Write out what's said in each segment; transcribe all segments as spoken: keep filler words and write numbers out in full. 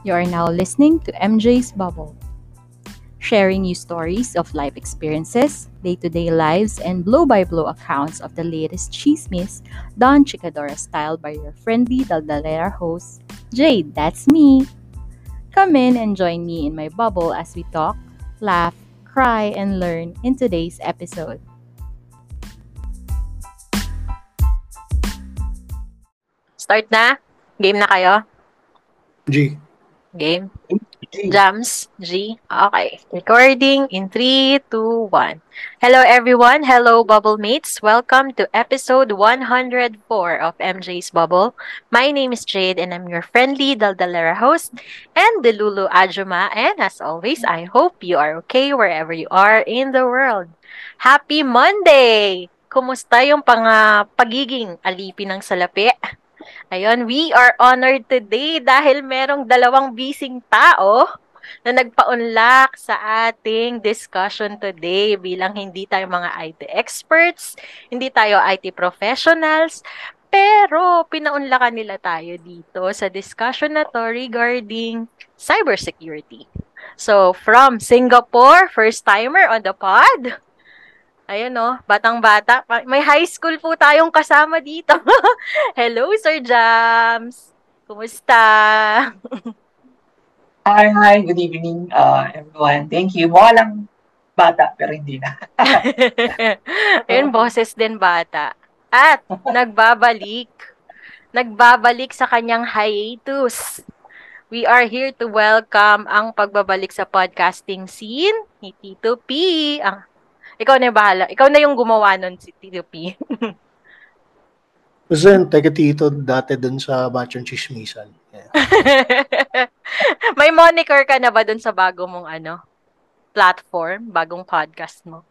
You are now listening to M J's Bubble, sharing you stories of life experiences, day to day lives, and blow by blow accounts of the latest chismes done Chicadora style by your friendly Daldalera host, Jade. That's me. Come in and join me in my bubble as we talk, laugh, cry, and learn in today's episode. Start na? Game na kayo? G. Game? G. Jams? G? Okay. Recording in three, two, one. Hello everyone. Hello Bubble Mates. Welcome to episode one hundred four of M J's Bubble. My name is Jade and I'm your friendly Daldalera host and the Lulu Ajuma. And as always, I hope you are okay wherever you are in the world. Happy Monday! Kumusta yung pang, ah, pagiging alipin ng salapi? Ayun, we are honored today dahil merong dalawang bising tao na nagpaunlak sa ating discussion today bilang hindi tayo mga I T experts, hindi tayo I T professionals, pero pinaunlakan nila tayo dito sa discussion na to regarding cybersecurity. So, from Singapore, first timer on the pod. Ayun no, batang-bata. May high school po tayong kasama dito. Hello, Sir Jams. Kumusta? Hi, hi. Good evening, uh, everyone. Thank you. Mukha lang bata, pero hindi na. Ayun, boses din bata. At nagbabalik. Nagbabalik sa kanyang hiatus. We are here to welcome ang pagbabalik sa podcasting scene ni Tito P. Ang Ikaw na yung bahala. Ikaw na yung gumawa nun, si Tito P. Kasi yung taga-tito dati dun sa Bachong Chismisan. Yeah. May moniker ka na ba dun sa bago mong ano, platform, bagong podcast mo?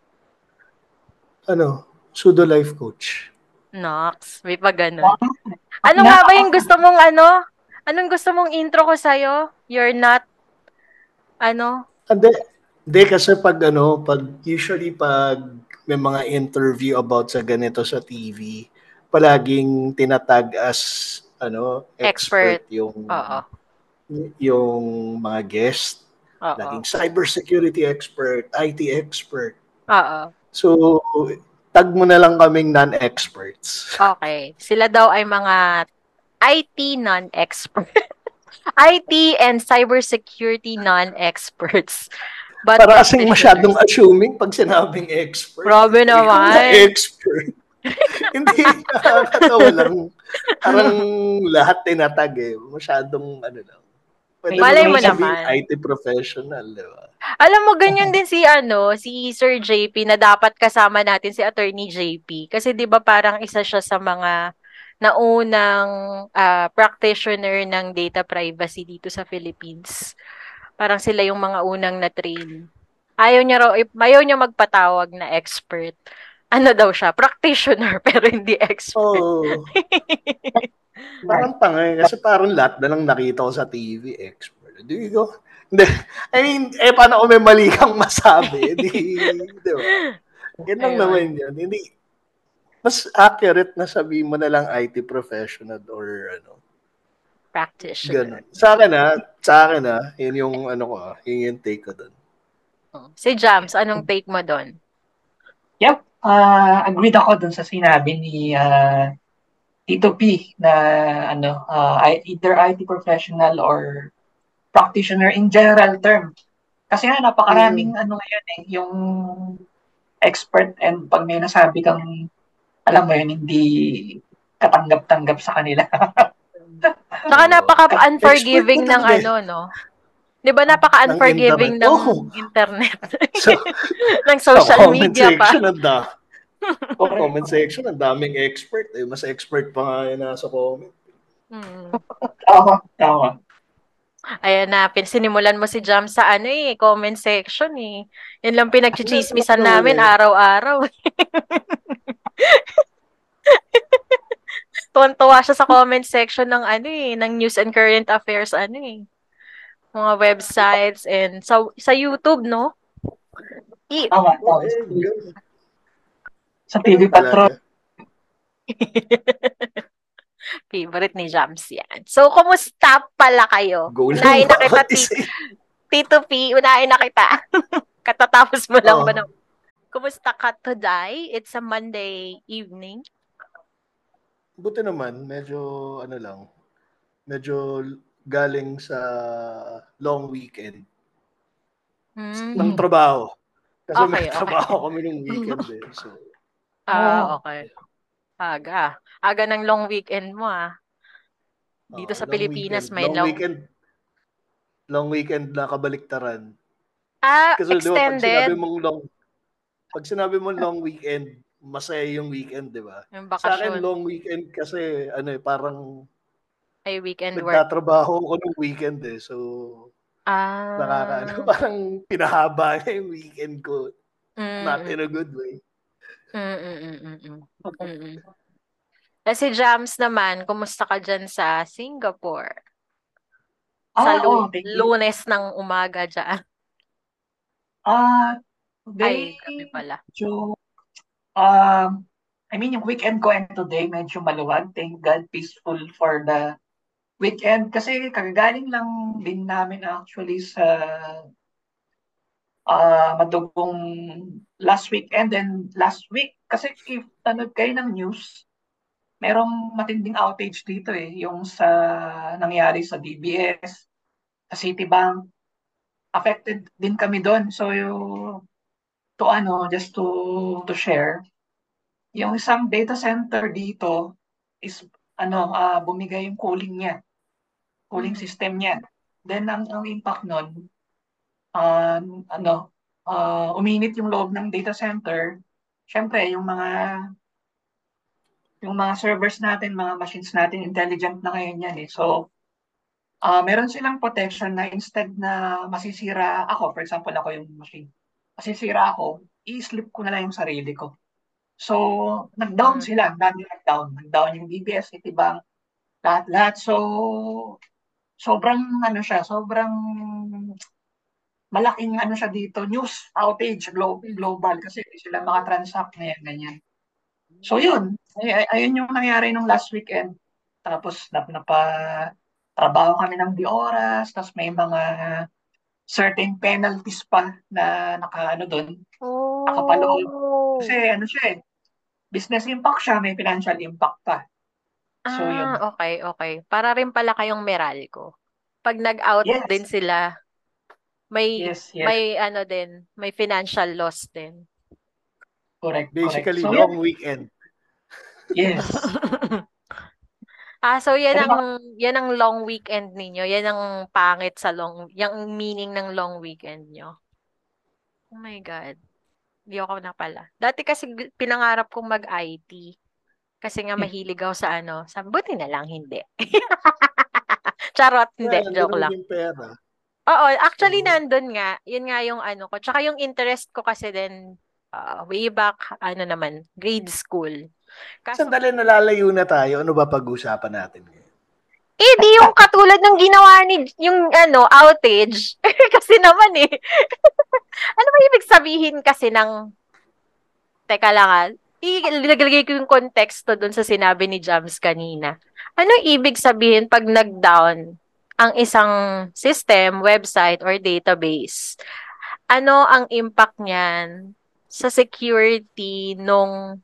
Ano? Pseudo life coach. Nox, may pa ganun. Ano nga ba yung gusto mong ano? Anong gusto mong intro ko sa'yo? You're not, ano? Hindi. Hindi kasi pag ano, pag usually pag may mga interview about sa ganito sa T V, palaging tinatag as ano, expert, Expert. yung Oo. yung mga guest. Oo. Laging cybersecurity expert, I T expert. Oo. So, tag mo na lang kaming non-experts. Okay. Sila daw ay mga I T non-expert. I T and cybersecurity non-experts. But para kasing masyadong assuming pag sinabing expert. Grabe naman. Expert. Hindi, nakakatawa lang. Parang lahat tinatag eh. Masyadong ano lang. Pwede Malay mo sabihin, naman. I T professional, di ba? Alam mo, ganyan din si ano, si Sir J P na dapat kasama natin si Attorney J P. Kasi di ba parang isa siya sa mga naunang uh, practitioner ng data privacy dito sa Philippines. Parang sila yung mga unang na-train. Ayaw niya raw, ayaw niya magpatawag na expert. Ano daw siya? Practitioner, pero hindi expert. Oo. Parang tanga kasi parang lahat na lang nakita ko sa T V, expert. Do you go? Hindi. I mean, eh, paano kung may mali kang masabi? Di, di ba? Yan lang naman yun. Hindi, mas accurate na sabihin mo na lang I T professional or ano. Practitioner. Ganun. Sa akin na, sa akin na, yun yung ano ko, yun yung take ko doon. Si Jams, anong take mo doon? Yep, uh, agreed ako dun sa sinabi ni uh, Tito P na ano, uh, either I T professional or practitioner in general term. Kasi nga napakaraming mm. ano ngayon eh, yung expert and pag may nasabi kang alam mo yun, hindi katanggap-tanggap sa kanila. Saka napaka-unforgiving ng ano, no? Di ba napaka-unforgiving ng, internet. ng oh. internet? So, ng social media pa. Da, comment section, ang daming expert. Eh. Mas expert pa nga yun nasa comment. Hmm. Tama, tama. Ayan na, sinimulan mo si Jam sa ano eh, comment section eh. Yan lang pinagchichismisan namin araw-araw. Tuwan-tuwa siya sa comment section ng ano eh, ng news and current affairs ano eh. Mga websites and sa sa YouTube, no? I- Tama, tama. Sa T V Patrol. Favorite ni Jams yan. So, kumusta pala kayo? Go lang Unahin na kita, bawat ti- isa. Tito P. Unahin na kita. Katatapos mo lang ba Oo. ng... Kumusta ka today? It's a Monday evening. Buti naman, medyo ano lang, medyo galing sa long weekend ng Hmm. trabaho. Kasi may Okay, okay. trabaho kami ng weekend eh. So, Ah, Oh, okay. Aga. Aga ng long weekend mo ah. Dito uh, sa long Pilipinas weekend. may Long long... weekend. Long weekend na kabaliktaran. Ah, Kasi di ba, pag sinabi extended. mong long, pag sinabi mong long weekend, masaya yung weekend, di ba? Yung Sa akin, bakasyon. long weekend kasi, ano eh, parang Ay, weekend work. nagtatrabaho ako ng weekend eh. So, nakakaano, Ah. parang pinahaba na yung weekend ko. Not Mm, in a good way. mm, mm, mm, mm, mm. Eh, si Jams naman, kumusta ka dyan sa Singapore? Sa ah, lu- oh, thank you. lunes ng umaga dyan. Ah, Ay, today, gabi pala. medyo, um, I mean, yung weekend ko and today, medyo maluwag. Thank God, peaceful for the weekend. Kasi kagagaling lang din namin actually sa ah madugong last weekend and last week. Kasi if nanood kayo ng news, merong matinding outage dito eh. Yung sa nangyari sa D B S, sa Citibank, affected din kami doon. So, yung, to ano, just to to share, yung isang data center dito is ano, ah bumigay yung cooling niya, cooling Mhm. system niya. Then ang ang impact nun, ah ano, ah uminit yung loob ng data center. Syempre, yung mga yung mga servers natin, mga machines natin, intelligent na ngayon yan eh. So, ah meron silang protection na instead na masisira ako, for example, ako yung machine, masisira ako, i-sleep ko na lang yung sarili ko. So, nag-down Mm. sila, dami nag-down. Nag-down yung D B S, Citibank, lahat-lahat. So, sobrang ano siya, sobrang malaking ano siya dito, news outage glo- Mm. global kasi hindi sila makatransact na yan, ganyan. So yun, ay, ay, ayun yung nangyari nung last weekend. Tapos nap napa trabaho kami ng di oras, tapos may mga certain penalties pa na naka ano doon, nakapaloob. Oh. Kasi ano siya eh, business impact siya, may financial impact pa. So Ah, yun. okay, okay. Para rin pala kayong Meralco. Pag nag-out din Yes, sila, may yes, yes. may ano din, may financial loss din. Correct, correct. Basically, So long yun, weekend. yes. Ah, so yan Pero ang yan ang long weekend ninyo. Yan ang pangit sa long, yung meaning ng long weekend nyo. Oh my God. Hindi ako na pala. Dati kasi gu- pinangarap kong mag-I T. Kasi nga mahilig ako sa ano. Sabi, buti na lang, hindi. Charot, Kaya hindi. lang, Joke naman lang. yung pera. Oo, actually So, nandun nga. Yun nga yung ano ko. Tsaka yung interest ko kasi din uh, way back, ano naman, grade school. Kaso, sandali, nalalayo na tayo. Ano ba pag-usapan natin ngayon? eh, di yung katulad ng ginawa ni, yung ano, outage. Kasi naman eh. Ano ba ibig sabihin kasi ng, teka lang ah, ilagay ko yung konteksto dun sa sinabi ni Jams kanina. Ano ibig sabihin pag nag-down ang isang system, website, or database? Ano ang impact niyan sa security nung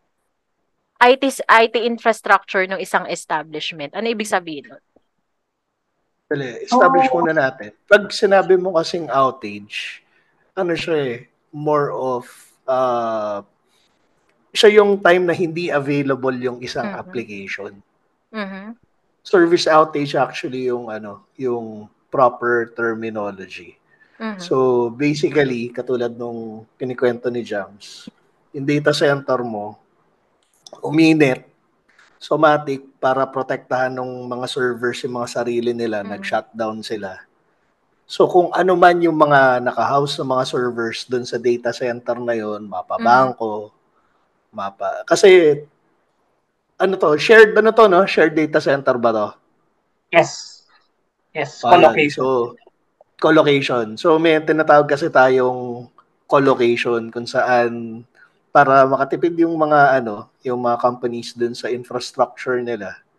I T, s- I T infrastructure ng isang establishment? Ano ibig sabihin nun? Dali, establish so, muna natin. Pag sinabi mo kasing outage, ano siya eh, more of, uh, siya yung time na hindi available yung isang Mhm. application. Mhm. Service outage actually yung ano, yung proper terminology. Mhm. So basically, katulad nung kinikwento ni Jams, yung data center mo, uminit, somatic para protektahan ng mga servers yung mga sarili nila, Mhm. nag-shutdown sila. So kung ano man yung mga naka-house ng mga servers dun sa data center na yon, Mhm. mapa-bangko, mapa... Kasi ano to, shared ano to, no? Shared data center ba to? yes, yes, O yun, collocation. so colocation. So may tinatawag kasi tayong colocation kung saan para makatipid yung mga ano, yung mga companies dun sa infrastructure nila.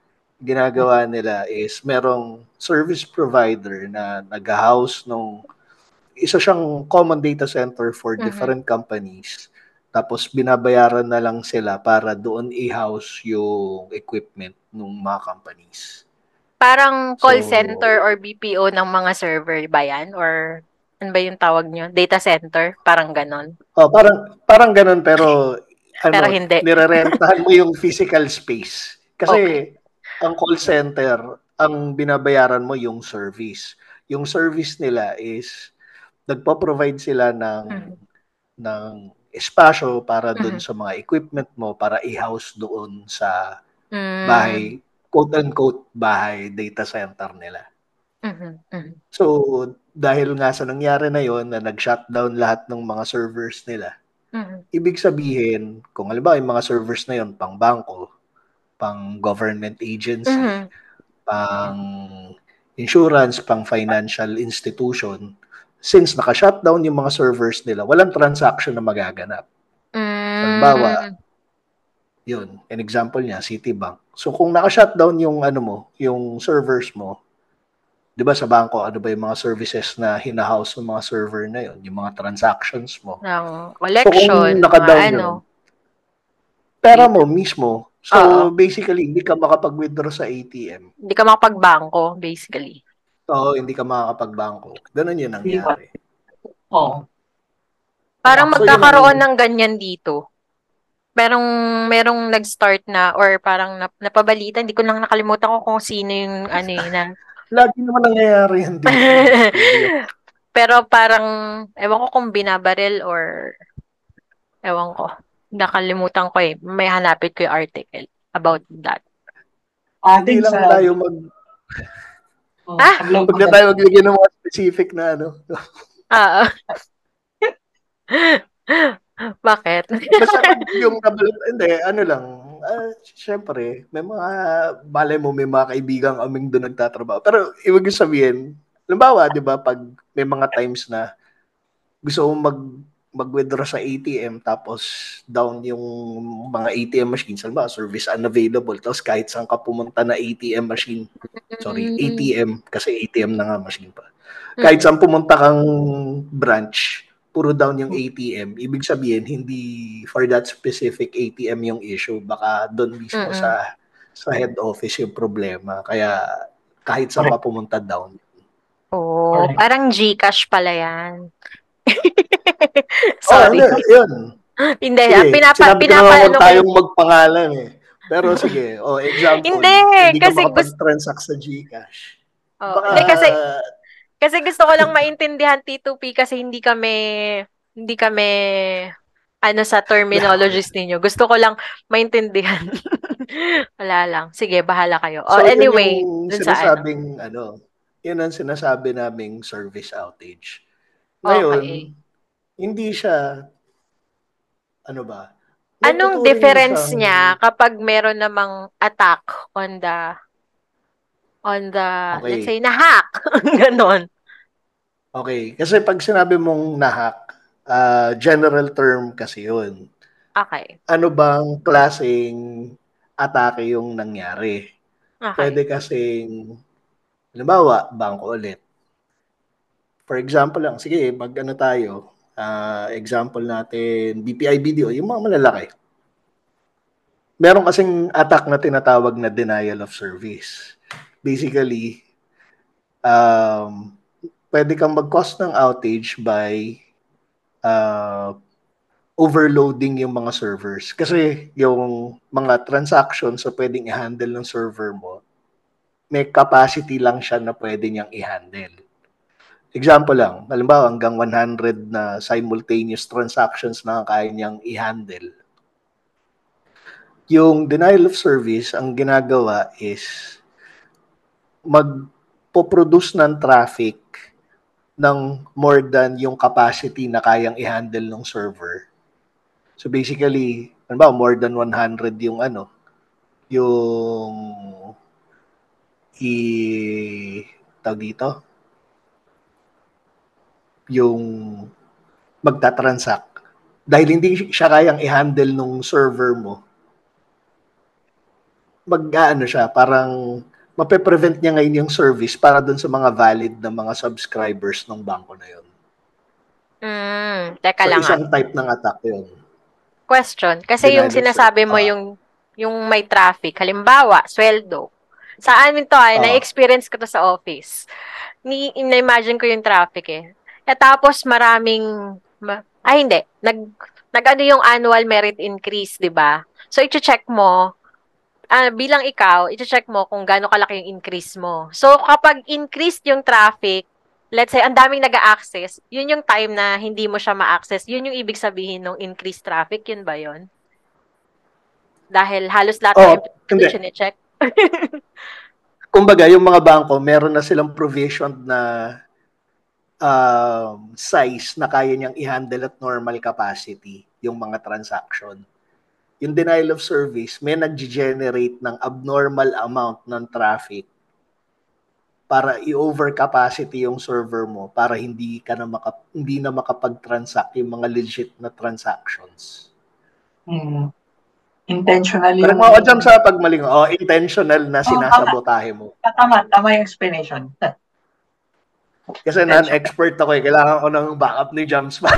ginagawa nila is merong service provider na nag-house nung isa siyang common data center for Mhm. different companies. Tapos binabayaran na lang sila para doon i-house yung equipment ng mga companies. Parang call So, center or B P O ng mga server ba yan? Or ano ba yung tawag nyo? Data center? Parang ganon. oh, parang parang ganun pero Pero ano, hindi. nirerentahan mo yung physical space. Kasi Okay. ang call center, ang binabayaran mo yung service. Yung service nila is nagpo-provide sila ng Mhm. ng espasyo para doon Mhm. sa mga equipment mo para i-house doon sa Mm. bahay, quote-unquote, bahay data center nila. Mhm. Mhm. So, dahil nga sa nangyari na yon na nag-shutdown lahat ng mga servers nila, Mhm. ibig sabihin, kung halimbawa yung mga servers na yon pang bangko, pang government agency, Mhm. pang insurance, pang financial institution, since naka-shutdown yung mga servers nila, walang transaction na magaganap. So, halimbawa, Mm. yun, an example niya, Citibank. So, kung naka-shutdown yung ano mo, yung servers mo, di ba sa bangko, ano ba yung mga services na hina-house ng mga server na yun, yung mga transactions mo. Ng So, kung collection, mga naka-down ano. yun, pera Dito. mo mismo. Oo. So, basically, hindi ka makapag-withdraw sa A T M. Hindi ka makapagbangko, basically. Oo, hindi ka makakapag-bangko. Ganun yun nangyari. Oo. Parang So, yun magkakaroon ang, ng ganyan dito. Merong, merong nag-start na or parang nap, napabalita, hindi ko lang nakalimutan ko kung sino yung ano eh, na lagi naman nangyayari yan dito. Eh. Hindi yan. pero parang, ewan ko kung binabaril or, ewan ko. Nakalimutan ko eh. May hanapit ko yung article about that. Hindi Ating lang sa, tayo mag, oh, Ah? sa globe huwag na tayo maglagay ng mga specific na ano. Ah. Bakit? Basta pag yung nabalat, hindi, ano lang, ah, syempre, may mga, balay mo, may mga kaibigan kaming doon nagtatrabaho. Pero, ibig sabihin, halimbawa, di ba, pag may mga times na gusto mo mag, mag-withdraw sa A T M, tapos down yung mga A T M machines, halimbawa, service unavailable, tapos kahit saan ka pumunta na A T M machine, sorry, A T M, kasi A T M na nga machine pa. Kahit Mm. saan pumunta kang branch, puro down yung A T M. Ibig sabihin, hindi for that specific A T M yung issue. Baka doon mismo Mm-mm. sa sa head office yung problema. Kaya kahit saan ka pumunta down. Oh, Correct. parang Gcash pala yan. Oh, Sorry. ano, yun. Hindi, Sige, ah, pinapa, sinabi ko pinapa, naman ano huwag ko tayong magpangalan eh. Pero sige, oh, example, Hindi, hindi ka kasi gusto, makapag-transact sa Gcash. oh, Baka, hindi kasi, kasi gusto ko lang maintindihan T two P kasi hindi kami, hindi kami, ano sa terminologies ninyo. Gusto ko lang maintindihan. Wala lang. Sige, bahala kayo. Oh, so yun yung anyway, dun sa ano. sinasabing, ano, yun ang sinasabi naming service outage. Okay. Ngayon, hindi siya, ano ba, may Anong tuturing mo difference siyang, niya kapag meron namang attack on the, on the, let's say, okay, na-hack? Ganon. okay. Kasi pag sinabi mong nahack, uh, general term kasi yun. Okay. Ano bang klaseng atake yung nangyari? Okay. Pwede kasing, halimbawa, bangko ulit. For example lang, sige, mag-ano tayo, uh, example natin, B P I B D O, yung mga malalaki. Meron kasing attack na tinatawag na denial of service. Basically, um, pwede kang mag-cause ng outage by uh, overloading yung mga servers. Kasi yung mga transactions na pwedeng i-handle ng server mo, may capacity lang siya na pwede niyang i-handle. Example lang, halimbawa hanggang one hundred na simultaneous transactions na kaya niyang i-handle. Yung denial of service, ang ginagawa is magpo-produce ng traffic ng more than yung capacity na kayang i-handle ng server. So basically, ano ba, more than one hundred yung ano, yung i tawag dito, yung magta-transact. Dahil hindi siya kayang i-handle nung server mo, mag-ano siya, parang mape-prevent niya ngayon yung service para dun sa mga valid na mga subscribers ng bangko na yun. Mm, teka So, lang ah. isang type ng attack yun. Question. Kasi yung Denial of sinasabi service. mo Ah. yung yung may traffic, halimbawa, sweldo. Sa amin to ay, Ah. na-experience ko to sa office. Ni, na-imagine ko yung traffic eh. At tapos maraming, ma- ay hindi, nag, nag-ano yung annual merit increase, di ba? So, i-check mo, ah, bilang ikaw, i-check mo kung gaano kalaki yung increase mo. So, kapag increased yung traffic, let's say, ang daming nag-a-access, yun yung time na hindi mo siya ma-access. Yun yung ibig sabihin ng increased traffic, yun ba yun? Dahil halos lahat Oh, ng empleyado hindi. chine-check. Kumbaga, yung mga bangko, meron na silang provision na um, size na kaya niyang i-handle at normal capacity yung mga transaction. Yung denial of service, may nag-generate ng abnormal amount ng traffic para i-over capacity yung server mo para hindi ka na maka, hindi na makapag-transact yung mga legit na transactions. Hmm. Intentional Correct yung... mo ako dyan sa pagmaling. Oh, intentional na sinasabotahe mo. Tama, tama yung explanation. Kasi non-expert ako eh. Kailangan ko ng backup ni Jams pa.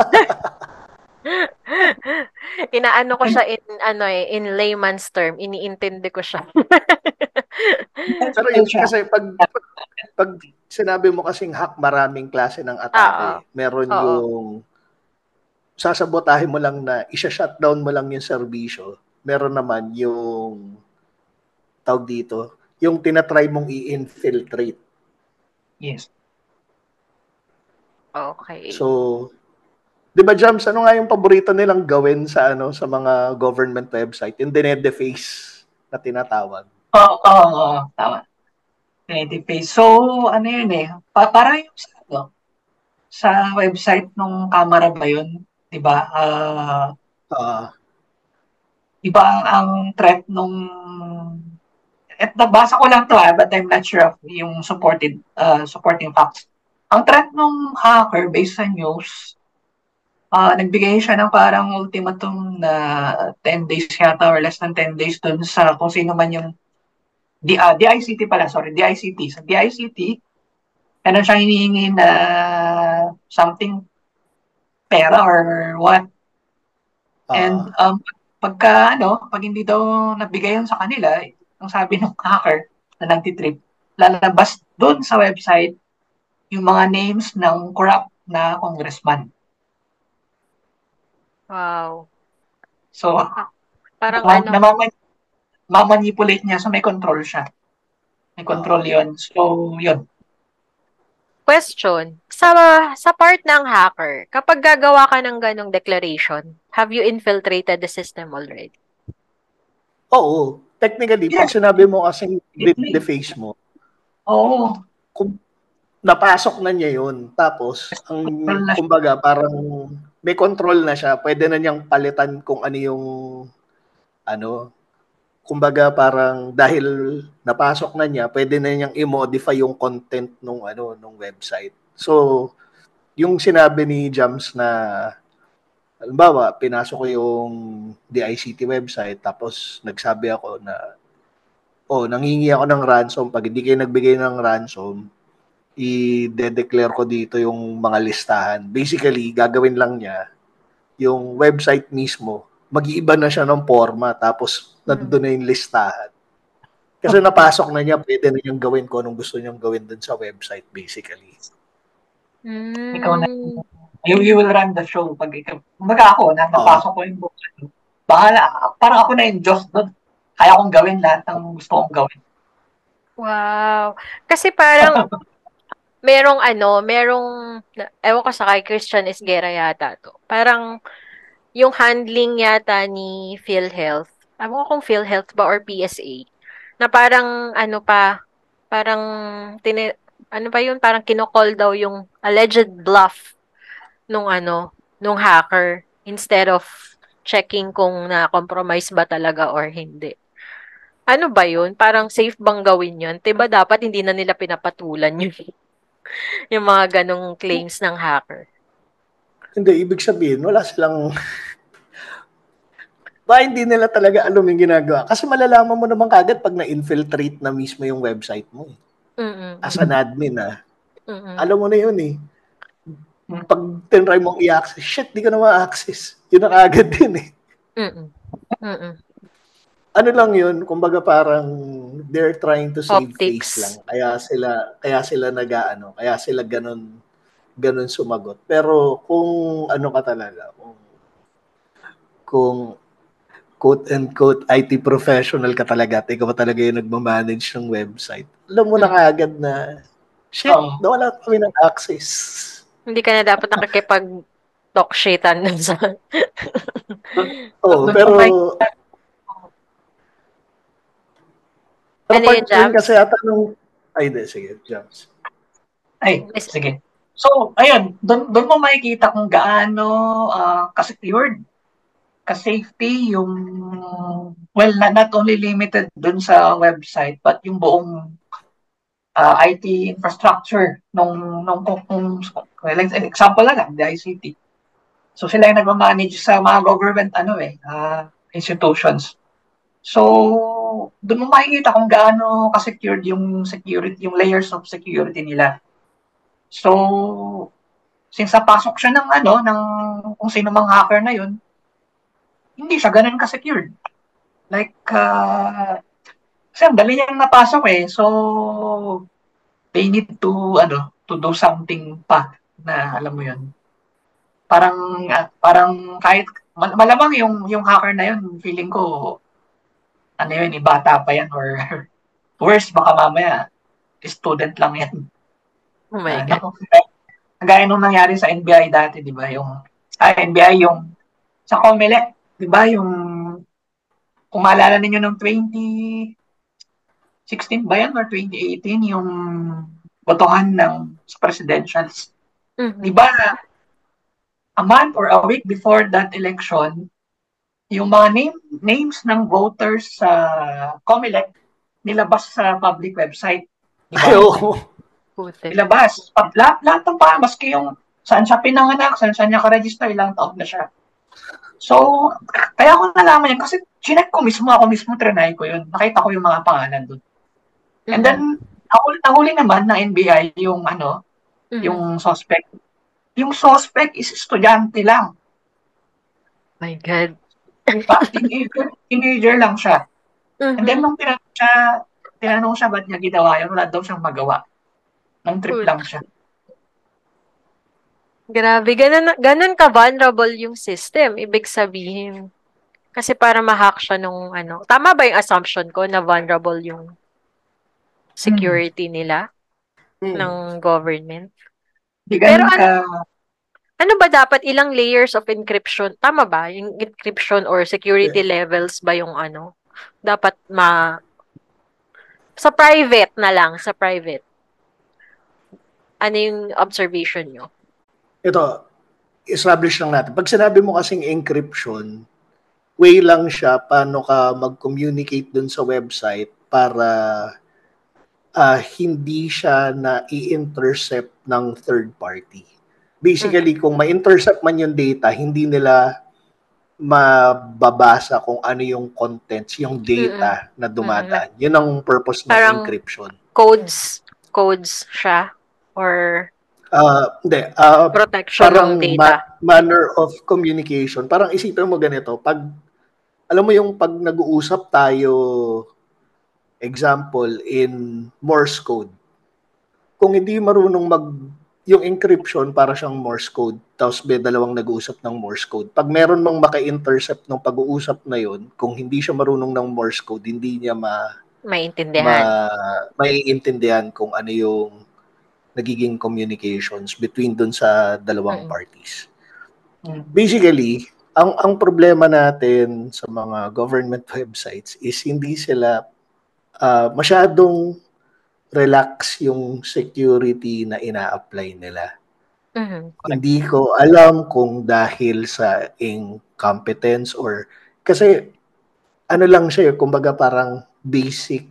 Inaano ko siya in, ano eh, in layman's term. Iniintindi ko siya. Pero yun, kasi pag, pag, pag sinabi mo kasing hack, maraming klase ng atake. Oo. Meron Oo. yung sasabotahe mo lang na isa-shutdown mo lang yung serbisyo. Meron naman yung tawag dito, yung tinatry mong i-infiltrate. Yes. Okay. So, 'di ba Jams, ano nga yung paborito nilang gawin sa ano sa mga government website? Yung dine-deface na tinatawag. Oo, oo, oo, tama. Dine-deface. So, ano yun eh, pa para yung sa, ano, sa website nung camera ba yun, 'di ba? Ah, uh, iba ang threat nung at nabasa ko lang to ah, but I'm not sure of yung supported uh, supporting facts. Ang threat nung hacker based sa news, uh, nagbigay siya ng parang ultimatum na ten days yata or less than ten days dun sa kung sino man yung D, uh, D I C T pala, sorry, D I C T. Sa D I C T, ano siya hinihingi na something pera or what. uh, And um, pagka ano, pag hindi daw nabigay yun sa kanila, ang sabi ng hacker na nagtitrip, lalabas doon sa website yung mga names ng corrupt na congressman. Wow. So, Ah, parang ma- ano, namaman- mamanipulate niya so may control siya. May control uh, yun. So, yun. question. Sa sa part ng hacker, kapag gagawa ka ng ganong declaration, have you infiltrated the system already? Oo. Technically, pag Yes. sinabi mo kasing deface mo, Oo. kung napasok na niya yun, tapos, ang, kumbaga, parang may control na siya, pwede na niyang palitan kung ano yung, ano, kumbaga, parang dahil napasok na niya, pwede na niyang i-modify yung content nung, ano, nung website. So, yung sinabi ni Jams na, halimbawa, pinasok ko yung D I C T website, tapos nagsabi ako na, oh, nangingi ako ng ransom. Pag hindi kayo nagbigay ng ransom, i-declare ko dito yung mga listahan. Basically, gagawin lang niya, yung website mismo, mag-iiba na siya ng forma, tapos nandun na yung listahan. Kasi napasok na niya, pwede na niyang gawin ko anong gusto niyang gawin dun sa website, basically. Mm. Ikaw na, you, you will run the show. Pag ikaw, kumbaga ako, na napasok ko yung book, bahala, parang ako na yung Diyos doon. Kaya kong gawin lahat ng gusto kong gawin. Wow. Kasi parang, merong ano, merong, ewan ko sa kay Christian Esguerra yata to. Parang, yung handling yata ni PhilHealth, ewan ko kung PhilHealth ba or P S A, na parang, ano pa, parang, tine, ano pa yun, parang kinocall daw yung alleged bluff nung ano, nung hacker, instead of checking kung na-compromise ba talaga or hindi. Ano ba yun? Parang safe bang gawin yun? Diba dapat hindi na nila pinapatulan yun? Yung mga ganong claims ng hacker. Hindi, ibig sabihin, wala silang ba hindi nila talaga alam yung ginagawa. Kasi malalaman mo naman kagad pag na-infiltrate na mismo yung website mo. Eh. Mm-mm. As an admin, ah. Mm-mm. Alam mo na yun eh. Pag tinry mong i-access, shit, di ko na ma-access. Yun na kagad din eh. Mm-mm. Mm-mm. Ano lang yun, kumbaga parang they're trying to save Optics. face lang. Kaya sila, kaya sila nag-ano, kaya sila ganun, ganun sumagot. Pero kung ano ka talaga, kung, kung quote and quote I T professional ka talaga at ikaw talaga yung nagmamanage ng website, alam mo na kaagad na shit, Oo. wala kami ng access. Hindi ka na dapat nakikipag talk shitan dun sa... Oo, Doon pero ko may- pero Ano part yun, rin Jams? kasi ata nung ay, di, sige, Jams. Ay, Is- sige. So, ayun, doon doon mo makikita kung gaano ah, ka-secured, ka-safety yung, well, not, not only limited doon sa website, but yung buong ah, I T infrastructure nung, nung, kung, kung- well, like, example na lang, the I C T. So, sila yung nagmamanage sa mga government, ano eh, ah, institutions. So, doon mo makikita kung gaano ka-secured yung security, yung layers of security nila. So, since napasok siya ng ano, ng kung sino mang hacker na yun, hindi siya ganun ka-secured. Like, uh, kasi ang dali niyang napasok eh. So, they need to, ano, to do something pa na, alam mo yun. Parang, ah, parang kahit, mal- malamang yung, yung hacker na yun, feeling ko, ano yun, eh, bata pa yan or worse, baka mamaya, student lang yan. Oh my Ah, God. naku, gaya nung nangyari sa N B I dati, di ba? Yung, ah, N B I yung sa Comelec, di ba? Yung, kung maalala ninyo ng twenty sixteen ba yan or twenty eighteen, yung botohan ng sa presidentials. Mhm. Di ba, a month or a week before that election, yung mga name, names ng voters sa Comelec nilabas sa public website. Di ba? Ay, oo. Putik. Nilabas. Pa- Lahat, lahat ng pa, maski yung saan siya pinanganak, saan siya niya ka-register, ilang taon na siya. So, kaya ko nalaman yan kasi chinek ko mismo, ako mismo trinay ko yun. Nakita ko yung mga pangalan doon. And Mhm. then, nahuli, nahuli naman ng N B I yung ano, Mhm. yung suspect. Yung suspect is estudyante lang. My God. Diba? Teenager, teenager lang siya. And then, Mhm. nung tinanong siya, tinanong siya ba't niya ginawa yun, wala daw siyang magawa. Nang trip Put- lang siya. Grabe, ganun, ganun ka-vulnerable yung system. Ibig sabihin. Kasi para ma-hack siya nung ano. Tama ba yung assumption ko na vulnerable yung security nila Hmm. ng government? Di Pero ganun ano, ka, ano ba dapat ilang layers of encryption? Tama ba? Yung encryption or security levels ba yung ano? Dapat ma... Sa private na lang, sa private. Ano yung observation nyo? Ito, establish lang natin. Pag sinabi mo kasing encryption, way lang siya paano ka mag-communicate dun sa website para uh, hindi siya na i-intercept ng third party. Basically, Mm-hmm. kung ma-intercept man yung data, hindi nila mababasa kung ano yung contents, yung data Mm-hmm. na dumadaan. Yun ang purpose ng Parang encryption. Codes. Codes siya? Or Uh, hindi. Uh, protection parang ng data? ma- manner of communication. Parang isipin mo ganito, pag alam mo yung pag nag-uusap tayo, example, in Morse code, kung hindi marunong mag, yung encryption para siyang Morse code, tapos may dalawang nag-uusap ng Morse code. Pag meron mang maka-intercept ng pag-uusap na yun, kung hindi siya marunong ng Morse code, hindi niya ma, Maintindihan. ma, maiintindihan kung ano yung nagiging communications between dun sa dalawang Mm-mm. parties. Basically, ang ang problema natin sa mga government websites is hindi sila uh, masyadong relax yung security na ina-apply nila. Mm-hmm. Hindi ko alam kung dahil sa incompetence or kasi ano lang siya, kumbaga parang basic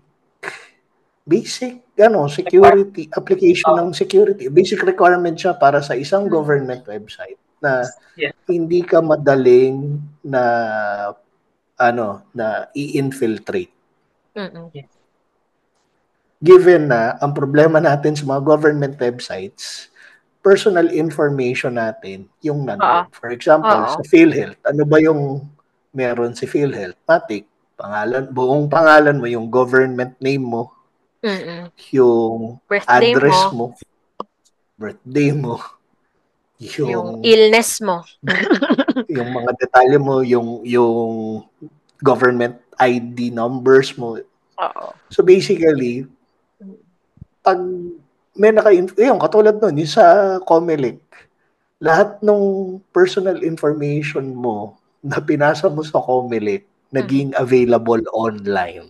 basic ano security application ng security, basic requirement siya para sa isang Mm-hmm. government website na Yeah. hindi ka madaling na ano, na i-infiltrate. Mm-mm. Given na ang problema natin sa mga government websites, personal information natin yung Oo. nandun. For example, Oo. sa PhilHealth, ano ba yung meron si PhilHealth? Matik, pangalan, buong pangalan mo, yung government name mo, Mm-mm. yung Birthday address mo, mo, birthday mo, yung yung illness mo. yung mga detalye mo, yung yung government I D numbers mo. Oo. So basically, pag may naka yung katulad nun, yung sa Comelec, lahat ng personal information mo na pinasa mo sa Comelec, naging available online.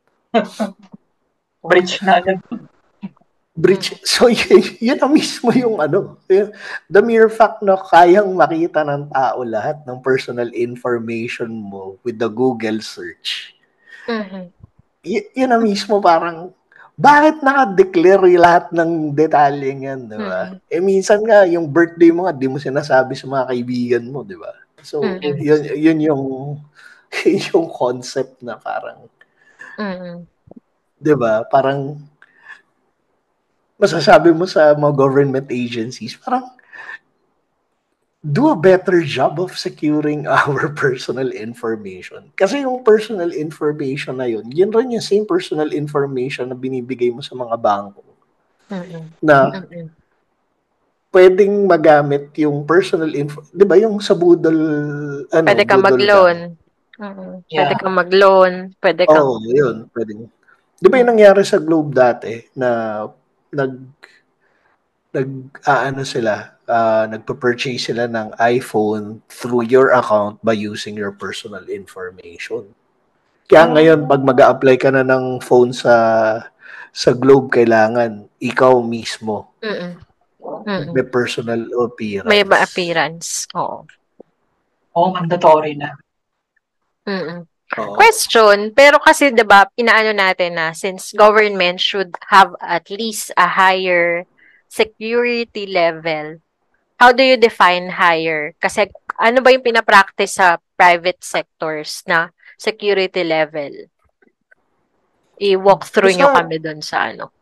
Bridge na agad. Bridge. So, yun, yun na mismo yung ano. The mere fact na kayang makita ng tao lahat ng personal information mo with the Google search. Mm-hmm. Y- yun na mismo parang, bakit naka-declare yung lahat ng detalye yan, di ba? Mm-hmm. Eh, minsan nga, yung birthday mo nga, di mo sinasabi sa mga kaibigan mo, di ba? So, Mm-hmm. yun, yun yung, yun yung concept na parang, Mm-hmm. di ba? Parang, masasabi mo sa mga government agencies, parang, do a better job of securing our personal information. Kasi yung personal information na yun, yun rin yung same personal information na binibigay mo sa mga bangko. Mm-hmm. Na Mm-hmm. pwedeng magamit yung personal info. Di ba yung sa Budol, ano, Pwede ka Budol mag-loan. Gang? Mm-hmm. Yeah. Pwede ka mag-loan. Pwede kang... Oo, yun. Pwedeng. Di ba yung nangyari sa Globe dati na nag nag aano sila, uh, nagpa-purchase sila ng iPhone through your account by using your personal information. Kaya Oh. ngayon pag mag-a-apply ka na ng phone sa sa Globe, kailangan ikaw mismo Mm-mm. Mm-mm. may personal appearance. May appearance. Oo. Oh, mandatory na. Mm-mm. Oo. Question, pero kasi 'di ba, inaano natin na since government should have at least a higher security level. How do you define higher? Kasi ano ba yung pinapractice sa private sectors na security level? I-walk through nyo Basta, kami dun sa ano.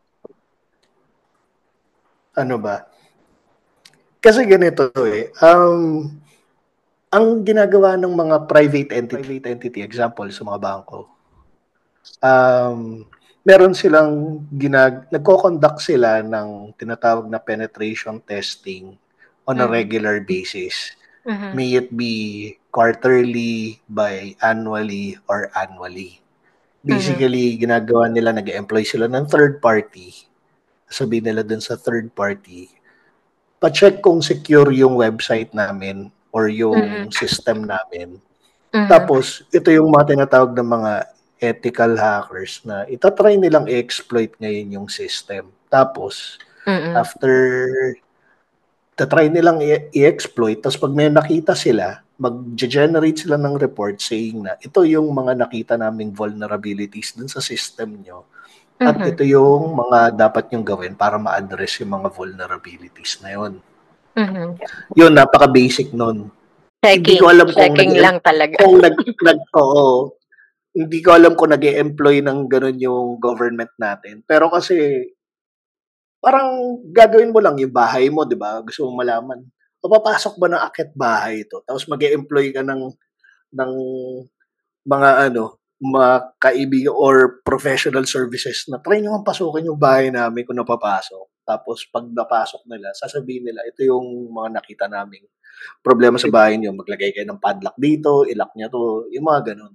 ano ba? Kasi ganito eh. Um, ang ginagawa ng mga private entity, private entity, example sa mga bangko, um, meron silang ginag nagko-conduct sila ng tinatawag na penetration testing on a Mhm. regular basis. Mhm. May it be quarterly, bi-annually, or annually. Basically, ginagawa nila, nag-employ sila ng third party. Sabihin nila dun sa third party, pa-check kung secure yung website namin or yung Mhm. system namin. Mhm. Tapos, ito yung mga tinatawag ng mga ethical hackers na itatry nilang i-exploit ngayon yung system. Tapos, Mhm. after tatry nilang i- i-exploit, tapos pag may nakita sila, mag-generate sila ng report saying na ito yung mga nakita naming vulnerabilities dun sa system nyo. At Mhm. ito yung mga dapat nyong gawin para ma-address yung mga vulnerabilities na yun. Mhm. Yun, napaka-basic nun. Hindi Checking. ko alam kung Checking nag- lang talaga. kung nag, nag oo, hindi ko alam kung nag-e-employ ng ganun yung government natin. Pero kasi, parang gagawin mo lang yung bahay mo, di ba? Gusto mong malaman, papapasok ba ng akit bahay ito? Tapos mag-e-employ ka ng, ng mga ano, mga kaibigan or professional services na try nyo ang pasukin yung bahay namin kung napapasok. Tapos pag napasok nila, sasabihin nila, ito yung mga nakita naming problema sa bahay nyo. Maglagay kayo ng padlock dito, ilock niya to, yung mga ganun.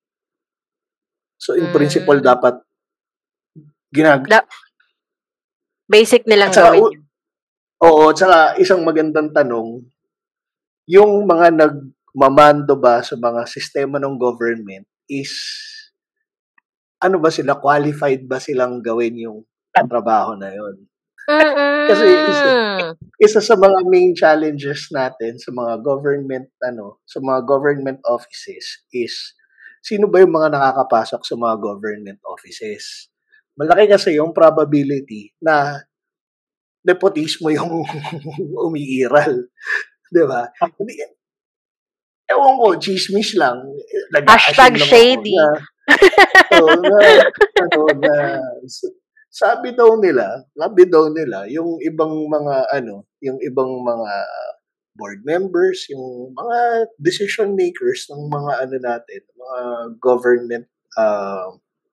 So in principle, Mm. dapat ginag... Da- basic nilang At saka, gawin u- yun. oo, at saka isang magandang tanong, yung mga nagmamando ba sa mga sistema ng government is ano ba sila, qualified ba silang gawin yung trabaho na yun? Kasi isa, Mm-mm. isa sa mga main challenges natin sa mga government ano, sa mga government offices is sino ba yung mga nakakapasok sa mga government offices? Malaki kasi yung probability na nepotismo yung umiiral, 'di ba? Hindi ewan ko, chismis lang. Hashtag Nag-a-assume lang ako shady. na, so, na, ano, na, sabi daw nila, sabi daw nila, yung ibang mga, ano, yung ibang mga board members, yung mga decision makers ng mga, ano natin, mga government, uh,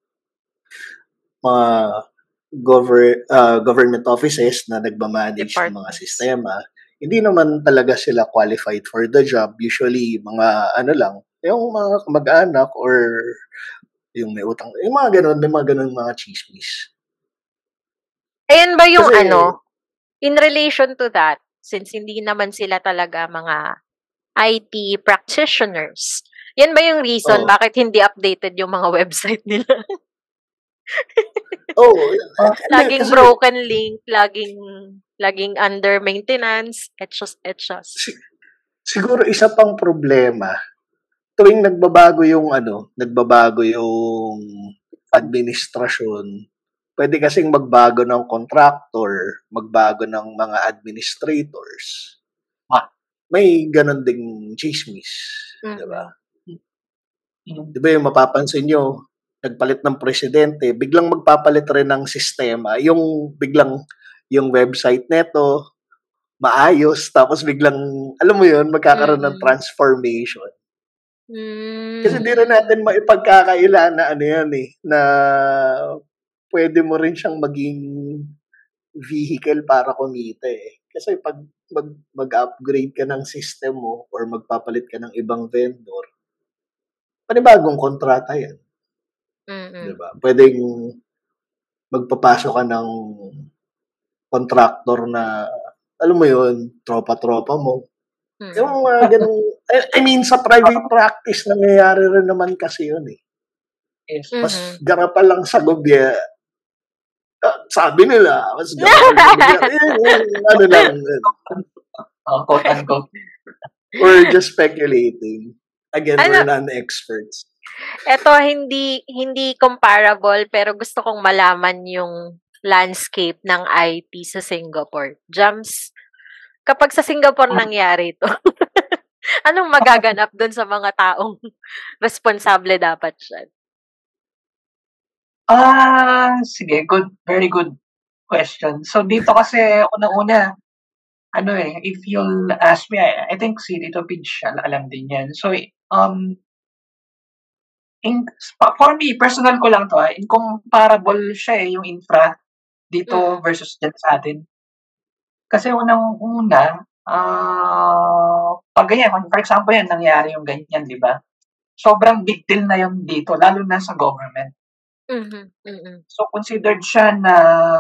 mga gover- uh, government offices na nagmamanage ng mga Departments. sistema, hindi naman talaga sila qualified for the job. Usually, mga ano lang, yung mga kamag-anak or yung may utang, yung mga ganun, may mga ganun mga chismis. Ayan ba yung Kasi- ano, in relation to that, since hindi naman sila talaga mga I T practitioners, yan ba yung reason Oo. bakit hindi updated yung mga website nila? Oh, Laging broken link, laging laging under maintenance, etchos, etchos. Siguro isa pang problema, tuwing nagbabago yung ano, nagbabago yung administrasyon, pwede kasing magbago ng contractor, magbago ng mga administrators. May ganun ding chismis, Mm-hmm. di ba? Di ba yung mapapansin nyo, nagpalit ng presidente, biglang magpapalit rin ng sistema, yung biglang yung website neto maayos, tapos biglang, alam mo yun, magkakaroon Mm-hmm. ng transformation. Mm-hmm. Kasi di rin natin maipagkakaila na ano yan eh, na pwede mo rin siyang maging vehicle para kumita eh. Kasi pag mag, mag-upgrade ka ng system mo or magpapalit ka ng ibang vendor, panibagong kontrata yan. Mm-hmm. Diba? Pwedeng magpapasok ka ng contractor na, alam mo yun, tropa-tropa mo. Mm-hmm. Yung mga uh, ganun, I, I mean, sa private practice, nangyayari rin naman kasi yun eh. Yes. Mas Mm-hmm. garapal lang sa gobyerno. Uh, sabi nila, mas garapal sa gobyerno. Eh, ano lang. Uh, quote unquote. We're just speculating. Again, Ano? we're non-experts. Ito, hindi hindi comparable, pero gusto kong malaman yung landscape ng I T sa Singapore. Jams, kapag sa Singapore nangyari ito, anong magaganap dun sa mga taong responsable dapat siya? Ah, sige, good, very good question. So dito kasi una-una, ano eh, if you'll ask me, I, I think si Tito Pidge, alam din yan. So, um, in, for me, personal ko lang to, ah, incomparable siya eh, yung infra dito Mm. versus dyan sa atin. Kasi unang-una, ah, pag ganyan, for example yan, nangyari yung ganyan, di ba? Sobrang big deal na yun dito, lalo na sa government. Mm-hmm. Mm-hmm. So, considered siya na,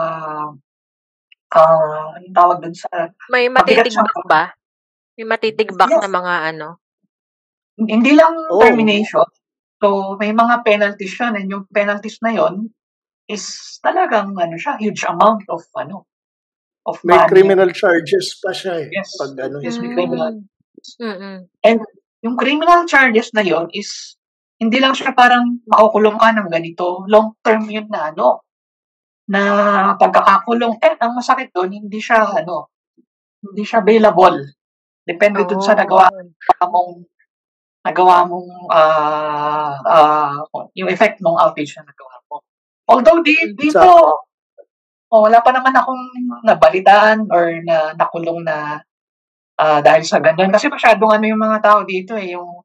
uh, yung tawag dun sa... May matitigbak ba? May matitigbak Yes. na mga ano? Hindi lang Oh. termination. So, may mga penalties siya. And yung penalties na yon is talagang, ano siya, huge amount of, ano, of May money. criminal charges pa siya eh. Yes. Pag ano, Yes, may Mm. criminal. Mm-mm. And yung criminal charges na yon is, hindi lang siya parang makukulong ka ng ganito. Long term yun na, ano, na pagkakakulong. Eh, ang masakit doon, hindi siya, ano, hindi siya bailable. Depende dun sa nagawa mong, nagawa mong, uh, uh, yung effect ng outage na nagawa mo. Although, di, dito, oh, wala pa naman akong nabalitaan or na nakulong na uh, dahil sa ganun. Kasi masyadong ano yung mga tao dito eh, yung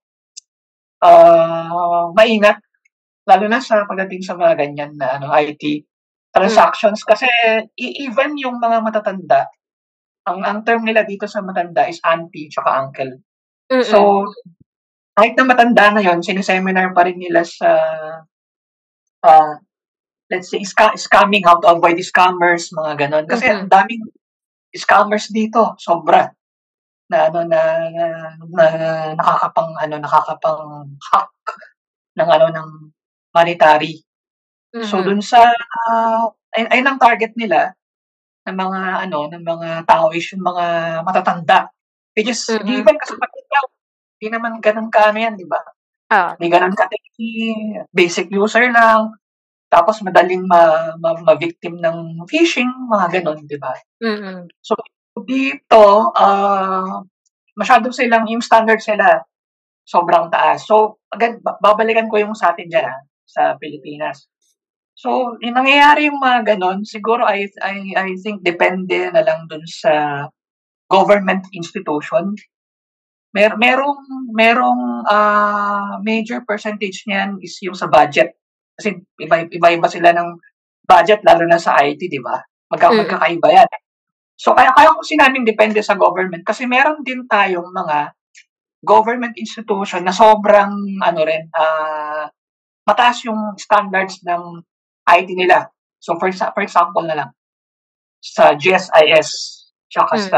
uh, maingat, lalo na sa pagdating sa mga ganyan na ano, I T transactions. Mm. Kasi even yung mga matatanda, ang ang term nila dito sa matanda is auntie tsaka uncle. Mm-mm. So, kahit na matanda na yon, siniseminar pa rin nila sa, uh, let's say, sc- scamming, how to avoid scammers, mga ganon. Kasi mm-hmm. ang daming scammers dito, sobra. Na ano na, na, na nakakapang ano nakakapang hack ng ano ng monetary. Mm-hmm. So dun sa uh, ay, ay ng target nila ng mga ano ng mga tao is yung mga matatanda. Which is mm-hmm. given kasi pagkatao, hindi naman ganun kaano yan, di ba? Ah. Hindi ganun ka-techy, basic user lang. Tapos madaling ma, ma, ma-victim ng phishing, mga ganun, di ba? Mm-hmm. So dito, uh, masyado silang, yung standard sila, sobrang taas. So, agad, babalikan ko yung sa atin dyan, ha, sa Pilipinas. So, yung nangyayari yung mga ganon, siguro I, I, I think depende na lang dun sa government institution. Mer merong merong uh, major percentage niyan is yung sa budget. Kasi iba iba-iba sila ng budget lalo na sa I T, di ba? Magka magkakaiba yan. So kaya kaya ko sinabing depende sa government kasi meron din tayong mga government institution na sobrang ano rin uh, mataas yung standards ng I T nila. So for for example na lang sa G S I S tsaka Mm. sa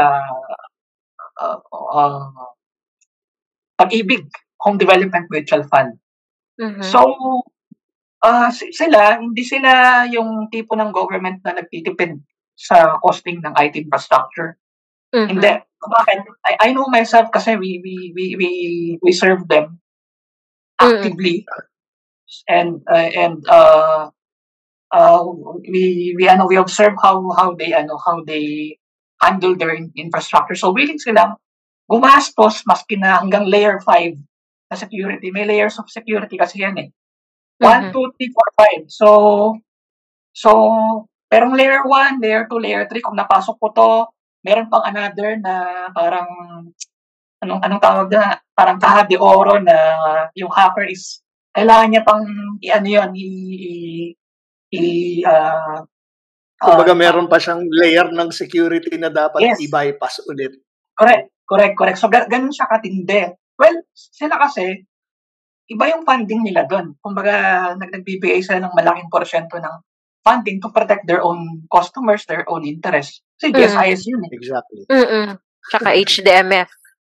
uh, uh, Pag-ibig, Home Development Mutual Fund. Mhm. So, uh, sila, hindi sila yung tipo ng government na nagtitipid sa costing ng I T infrastructure. Mhm. Hindi. Bakit? I, I know myself kasi we we we we, we serve them actively and uh, and uh, uh, we we ano we observe how how they ano how they handle their infrastructure. So willing silang gumastos maski na hanggang layer five na security. May layers of security kasi yan eh. one, Mhm. two, three, four, five. So, so, merong layer one, layer two, layer three. Kung napasok ko to, meron pang another na parang, anong, anong tawag na, parang kaha de oro na yung hacker is, kailangan niya pang, i-ano yun, i, i, i uh, Kumbaga meron pa siyang layer ng security na dapat Yes. i-bypass ulit. Correct, correct, correct. So, ga- ganun siya katindi. Well, sila kasi, iba yung funding nila doon. Kumbaga, nag- nagbibigay sila ng malaking porsyento ng funding to protect their own customers, their own interests. Kasi G S I S yun eh. Exactly. Mm. Tsaka H D M F.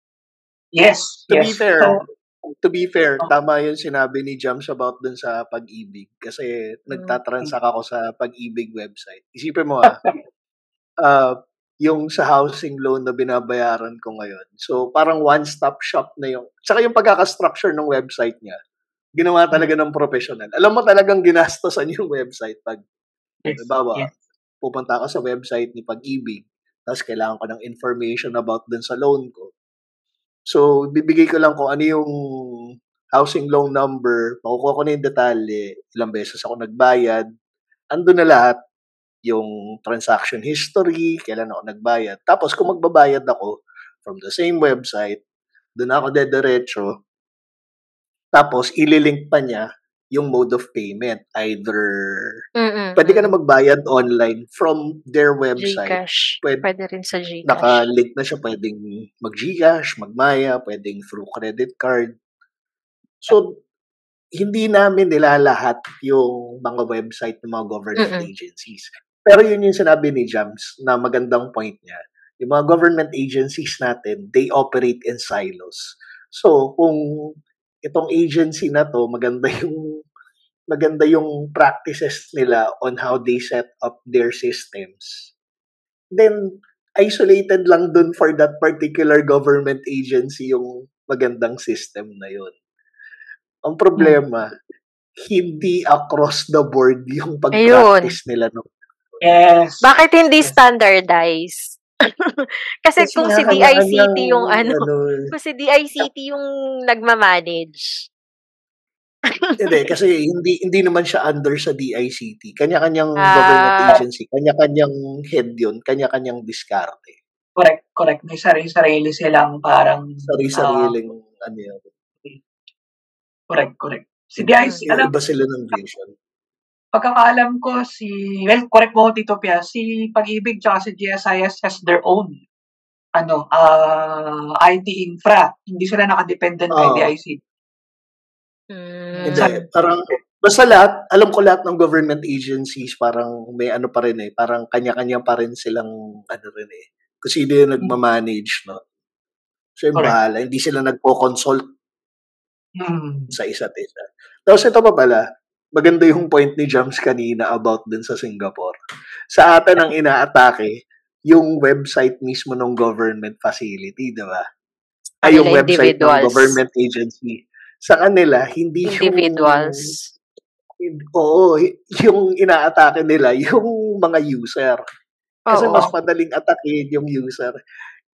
Yes, To yes. be fair, So, to be fair, Oh. tama yung sinabi ni Jams about dun sa Pag-ibig. Kasi nagtatransact ako sa Pag-ibig website. Isipin mo ah, uh, yung sa housing loan na binabayaran ko ngayon. So, parang one-stop shop na yung, tsaka yung pagkaka-structure ng website niya, ginawa talaga ng professional. Alam mo talagang ginastosan yung website pag, yes, halimbawa, yes. pupunta ka sa website ni Pag-ibig, tapos kailangan ko ng information about dun sa loan ko. So, bibigay ko lang kung ano yung housing loan number, makukuha ko na yung detalye, ilang beses ako nagbayad, andun na lahat, yung transaction history, kailan ako nagbayad. Tapos kung magbabayad ako from the same website, doon ako dediretso. Tapos ililink pa niya yung mode of payment. Either Mm-mm. pwede ka na magbayad online from their website. Gcash. Pwede, Pwede rin sa Gcash. naka-link na siya, pwedeng mag-Gcash, mag-Maya, pwedeng through credit card. So, hindi namin nilalahat yung mga website ng mga government Mm-mm. agencies. Pero yun yung sinabi ni Jams na magandang point niya. Yung mga government agencies natin, they operate in silos. So, kung itong agency na to, maganda yung maganda yung practices nila on how they set up their systems, then isolated lang dun for that particular government agency yung magandang system na yun. Ang problema, hindi across the board yung pag-practice nila. No? Yes. Bakit hindi Yes. standardized? Kasi, Kasi kung nga, si D I C T kanya-kanyang, yung ano, ano, kung si D I C T yung nagmamanage. hindi, kasi hindi hindi naman siya under sa D I C T. Kanya-kanyang Ah. government agency, kanya-kanyang head yun, kanya-kanyang diskarte. Correct, correct. May sarili-sarili silang parang Sarili-sariling ano yun. correct, correct. Si D I C, alam, Iba sila ng vision. pagkakaalam ko si, well, correct mo, Tito Pia, si Pag-ibig tsaka si G S I S has their own ano, uh, I T infra. Hindi sila nakadependent kay Oo. D I C. Mm. Hindi, parang basta lahat, alam ko lahat ng government agencies parang may ano pa rin eh, parang kanya-kanya pa rin silang ano rin eh. Kasi sino yung nagmamanage, no? So yung Correct. bahala, hindi sila nagpo-consult Hmm. sa isa't isa. Tapos ito pa pala, maganda yung point ni Jams kanina about dun sa Singapore. Sa atin ang inaatake, yung website mismo ng government facility, di ba? Ay, yung Kanila website ng individuals. government agency. Sa kanila, hindi Individuals. yung... Oo, yung inaatake nila, yung mga user. Kasi Oo. mas madaling atakin yung user.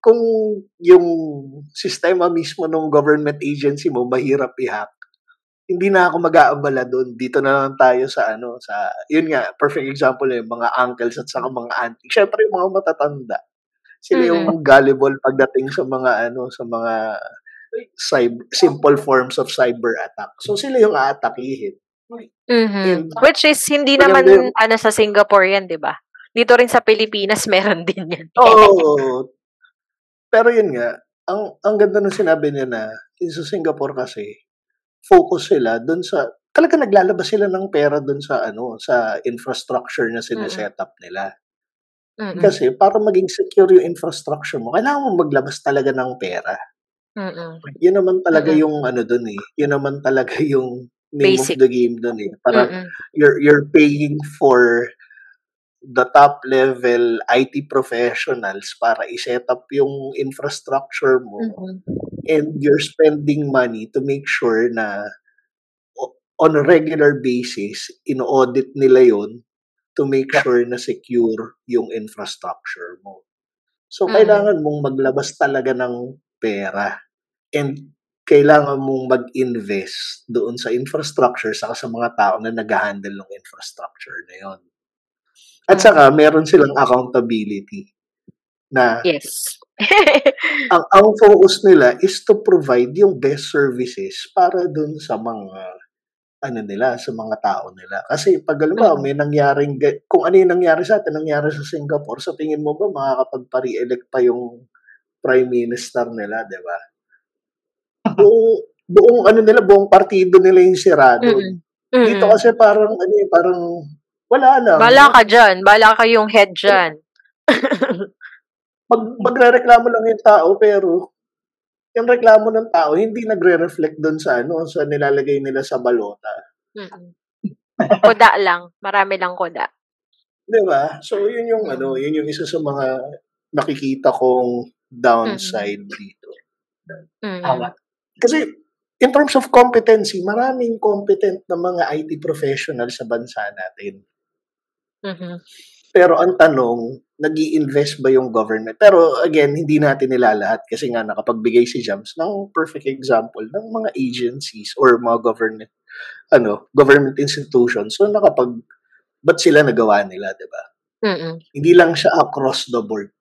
kung yung sistema mismo ng government agency mo mahirap i-hack, hindi na ako mag-aabala doon. Dito na lang tayo sa ano, sa, yun nga, perfect example yung mga uncles at saka mga auntie. Siyempre, yung mga matatanda. Sila Mm-mm. yung gullible pagdating sa mga ano, sa mga cyber, simple forms of cyber attack. So, sila yung aatakihin. Mhm. And, Which is hindi naman maganda yung- ano sa Singapore yan, 'di ba? Dito rin sa Pilipinas meron din yan. Oo. Pero yun nga, ang ang ganda ng sinabi niya na yung sa Singapore kasi focus sila dun sa talaga naglalabas sila ng pera dun sa ano, sa infrastructure na sine-set up nila. Mm. Kasi para maging secure yung infrastructure mo, kailangan mo maglabas talaga ng pera. Mm. Yun naman talaga Mm. yung ano dun eh. Yun naman talaga yung name Basic. of the game dun eh. Parang Mm. you're you're paying for the top level I T professionals para i-set up yung infrastructure mo. Mhm. And you're spending money to make sure na o- on a regular basis, in-audit nila yon to make Yeah. sure na secure yung infrastructure mo. So, Mm. kailangan mong maglabas talaga ng pera. And kailangan mong mag-invest doon sa infrastructure saka sa mga tao na nag-handle ng infrastructure na yon. At Mhm. saka, meron silang accountability na Yes. ang ang focus nila is to provide yung best services para dun sa mga ano nila, sa mga tao nila. Kasi pag halimbawa Mm. may nangyaring ga- kung ano yung nangyari sa atin, nangyari sa Singapore, sa tingin mo ba makakapagpa-re-elect pa yung prime minister nila, 'di ba? Buong buong ano nila, buong partido nila yung sira doon. Mm. Dito Mm. kasi parang ano eh, parang wala lang. Bala ka dyan. Bala ka yung head dyan. Mag, magrereklamo lang yung tao pero yung reklamo ng tao hindi nagre-reflect doon sa ano, sa nilalagay nila sa balota. Mm. Kuda lang. Marami lang kuda. 'Di ba? So yun yung Mm. ano, yun yung isa sa mga nakikita kong downside dito. Mm. Tama. Kasi in terms of competency, maraming competent na mga I T professional sa bansa natin. Mhm. Pero ang tanong, nag-i-invest ba yung government? Pero again, hindi natin nilalahat kasi nga nakapagbigay si Jams ng perfect example ng mga agencies or mga government ano, government institutions. So nakapag ba't sila nagawa nila, 'di ba? Mm. Hindi lang siya across the board.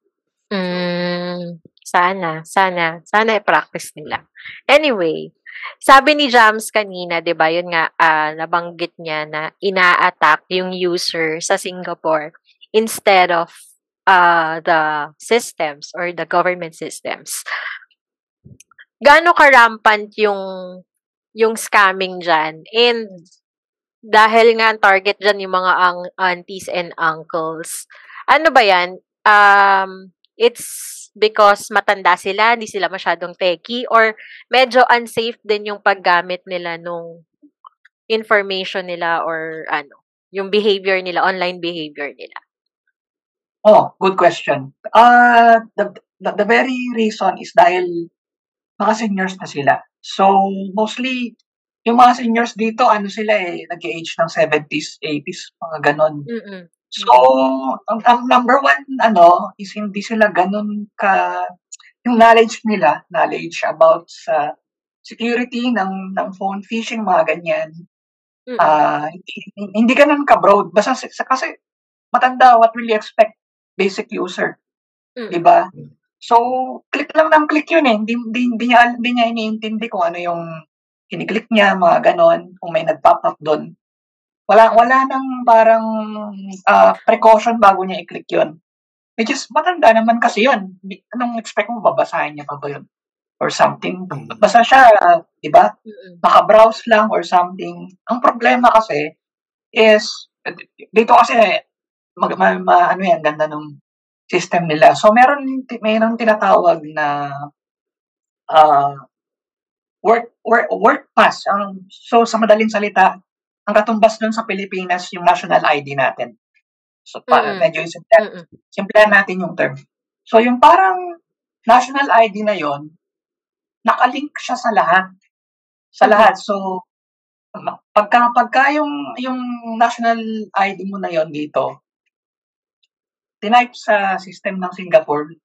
Mm. Sana, sana, sana i-practice nila. Anyway, sabi ni Jams kanina, 'di ba? Yun nga ah, nabanggit niya na ina-attack yung user sa Singapore instead of uh, the systems or the government systems. Gaano ka-rampant yung yung scamming dyan? And dahil nga ang target dyan yung mga ang aunties and uncles, ano ba yan? Um, it's because matanda sila, hindi sila masyadong techie, or medyo unsafe din yung paggamit nila nung information nila or ano, yung behavior nila, online behavior nila. Oh, good question. Uh, the, the, the very reason is dahil mga seniors na sila. So, mostly, yung mga seniors dito, ano sila eh, nag-age ng seventies, eighties, mga ganon. Mm-mm. So, ang, ang number one, ano, is hindi sila ganon ka, yung knowledge nila, knowledge about sa security ng, ng phone phishing, mga ganyan. Mm-mm. Ah, hindi, hindi ganun ka-broad. Basta, sa- kasi, matanda, what will you expect? Basic user. Mm-mm. Diba? So, click lang ng click yun eh. Hindi, hindi, hindi niya, hindi niya iniintindi kung ano yung kiniklik niya, mga ganon, kung may nag-pop up doon. Wala, wala nang parang ah, precaution bago niya i-click yun. Which is, matanda naman kasi yun. Di- Anong expect mo, babasahin niya pa ba yun? Or something. Basta siya, ah, di ba? Mm-mm. Naka-browse lang or something. Ang problema kasi is, dito kasi, mag, ma, ma- ano yan, ganda nung system nila. So, meron, meron tinatawag na ah work, work, work pass. Ang, so, sa madaling salita, ang katumbas nun sa Pilipinas, yung national I D natin. So, pa, Mm-mm. medyo simple, Mm-mm. simple natin yung term. So, yung parang national I D na yon nakalink siya sa lahat. Sa Mhm. lahat. So, ma- pagka, pagka yung, yung national I D mo na yon dito, tinype sa system ng Singapore,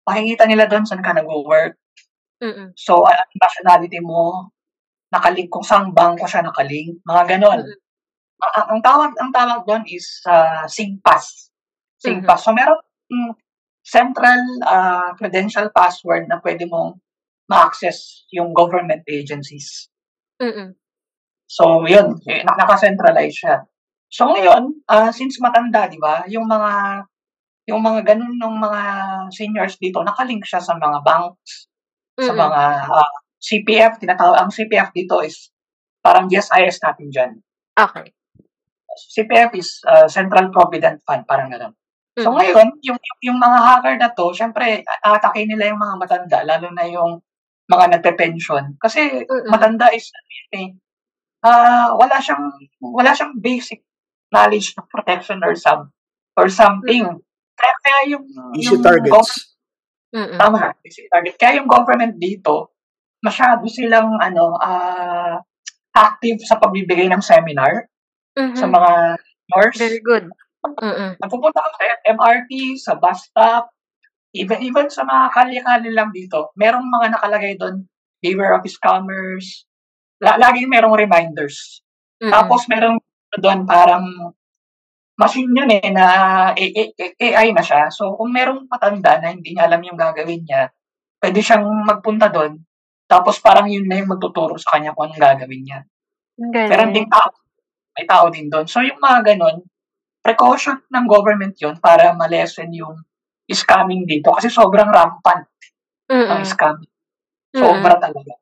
makikita nila doon saan ka nag-work. Mm-mm. So, uh, nationality mo, nakalink kung saan bangko siya nakalink, mga ganon. Uh, ang tawag ang tawag doon is uh, SingPass. SingPass. So, meron mm, central uh, credential password na pwede mong ma-access yung government agencies. Mm-mm. So, yun, naka-centralize siya. So, ngayon, uh, since matanda, di ba, yung mga yung mga ganun ng mga seniors dito, nakalink siya sa mga banks, Mm-mm. sa mga uh, C P F, tinatawag, ang C P F dito is parang G S I S natin dyan. Okay. C P F is uh, Central Provident Fund, parang gano'n. So Mm-mm. ngayon, yung, yung mga hacker na to, syempre, atake nila yung mga matanda, lalo na yung mga nagpe-pension. Kasi Mm-mm. matanda is, eh, uh, wala siyang, wala siyang basic knowledge of protection or some, or something. Mm-mm. Kaya, kaya yung, Easy yung targets. Gov- tama, easy target. Kaya yung government dito, masyado silang, ano, uh, active sa pagbibigay ng seminar Mm-hmm. sa mga nurse. Very good. Mm-mm. Napupunta ka sa M R T, sa bus stop, even even sa mga kalye-kalye lang dito, merong mga nakalagay doon, beware of scammers, la- laging merong reminders. Mm-mm. Tapos merong doon parang machine yun eh, na A- A- A I na siya. So kung merong matanda na hindi niya alam yung gagawin niya, pwede siyang magpunta doon, tapos parang yun na yung magtuturo sa kanya kung anong gagawin niya. Pero hindi tao, may tao din doon. So yung mga ganun, precaution ng government yun para ma-lessen yung scamming dito kasi sobrang rampant ng scamming. Sobra talaga.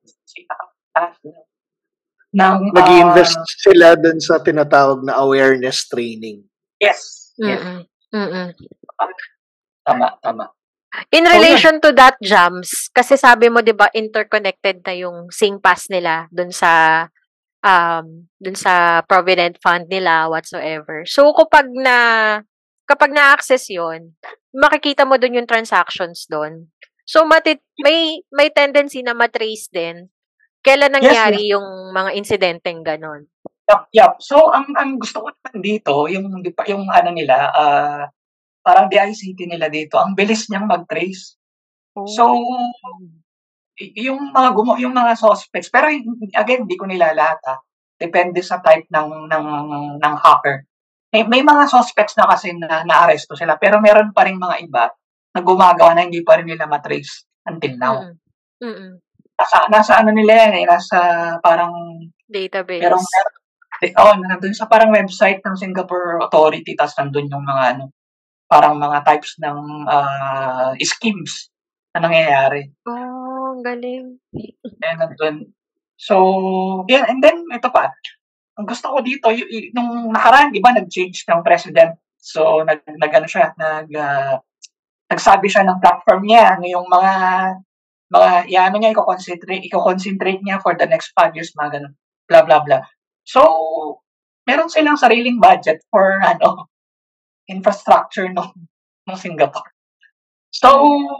Ng, Nag-i-invest uh, sila dun sa tinatawag na awareness training. Yes. Yes. Mm-mm. Mm-mm. Tama, tama. In relation to that, Jams, kasi sabi mo, di ba, interconnected na yung SingPass nila dun sa um dun sa Provident Fund nila, whatsoever. So, kapag na kapag na-access yon, makikita mo dun yung transactions dun. So, matit may may tendency na matrace din kailan nangyari Yes, yes. yung mga insidenteng ganon. Yup, yup. So, ang ang gusto ko naman dito, yung, yung ano nila, uh, parang D I C T nila dito, ang bilis niyang mag-trace. Oh. So, yung mga gumo, yung mga suspects, pero again, hindi ko nila lahat ha. Depende sa type ng ng ng hacker. May, may mga suspects na kasi na naaresto sila, pero meron pa ring mga iba na gumagawa na hindi pa rin nila matrace until now. Mm-mm. Mm-mm. Nasa, nasa ano nila yan eh, nasa parang database. Merong, oh, nandun sa parang website ng Singapore Authority, tapos nandun yung mga ano, parang mga types ng uh, schemes na nangyayari. Oh, galing. And nandun. So, yeah, and then, ito pa. Ang gusto ko dito, y- y- nung nakaraan, di ba, nag-change ng president. So, nag, nag ano siya, nag, uh, nagsabi siya ng platform niya, ano yung mga, mga, ya, ano niya, i-concentrate, i-concentrate niya for the next five years, mga ganun, blah, blah, blah. So, meron silang sariling budget for, ano, infrastructure ng, ng Singapore. So,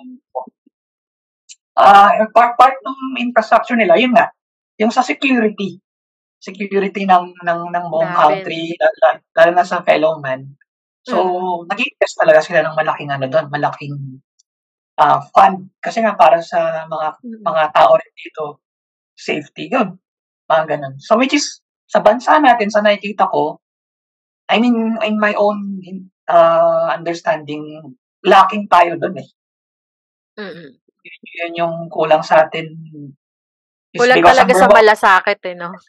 uh, part, part ng infrastructure nila, yun nga, yung sa security, security ng ng ng buong country, lalo, lalo na sa fellow man. So, mm. nag-invest talaga sila ng malaking ano doon, malaking uh, fund kasi nga para sa mga mm. mga tao rin dito, safety yun, mga ganun. So, which is sa bansa natin, sa nakikita ko, I mean, in my own uh, understanding, lacking tayo doon eh. Mm-hmm. Yun, yun yung kulang sa atin. Kulang talaga sa malasakit eh, no?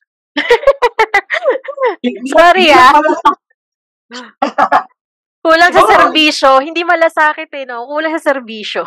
Sorry ah. Kulang sa serbisyo. Hindi malasakit eh, no? Kulang sa serbisyo.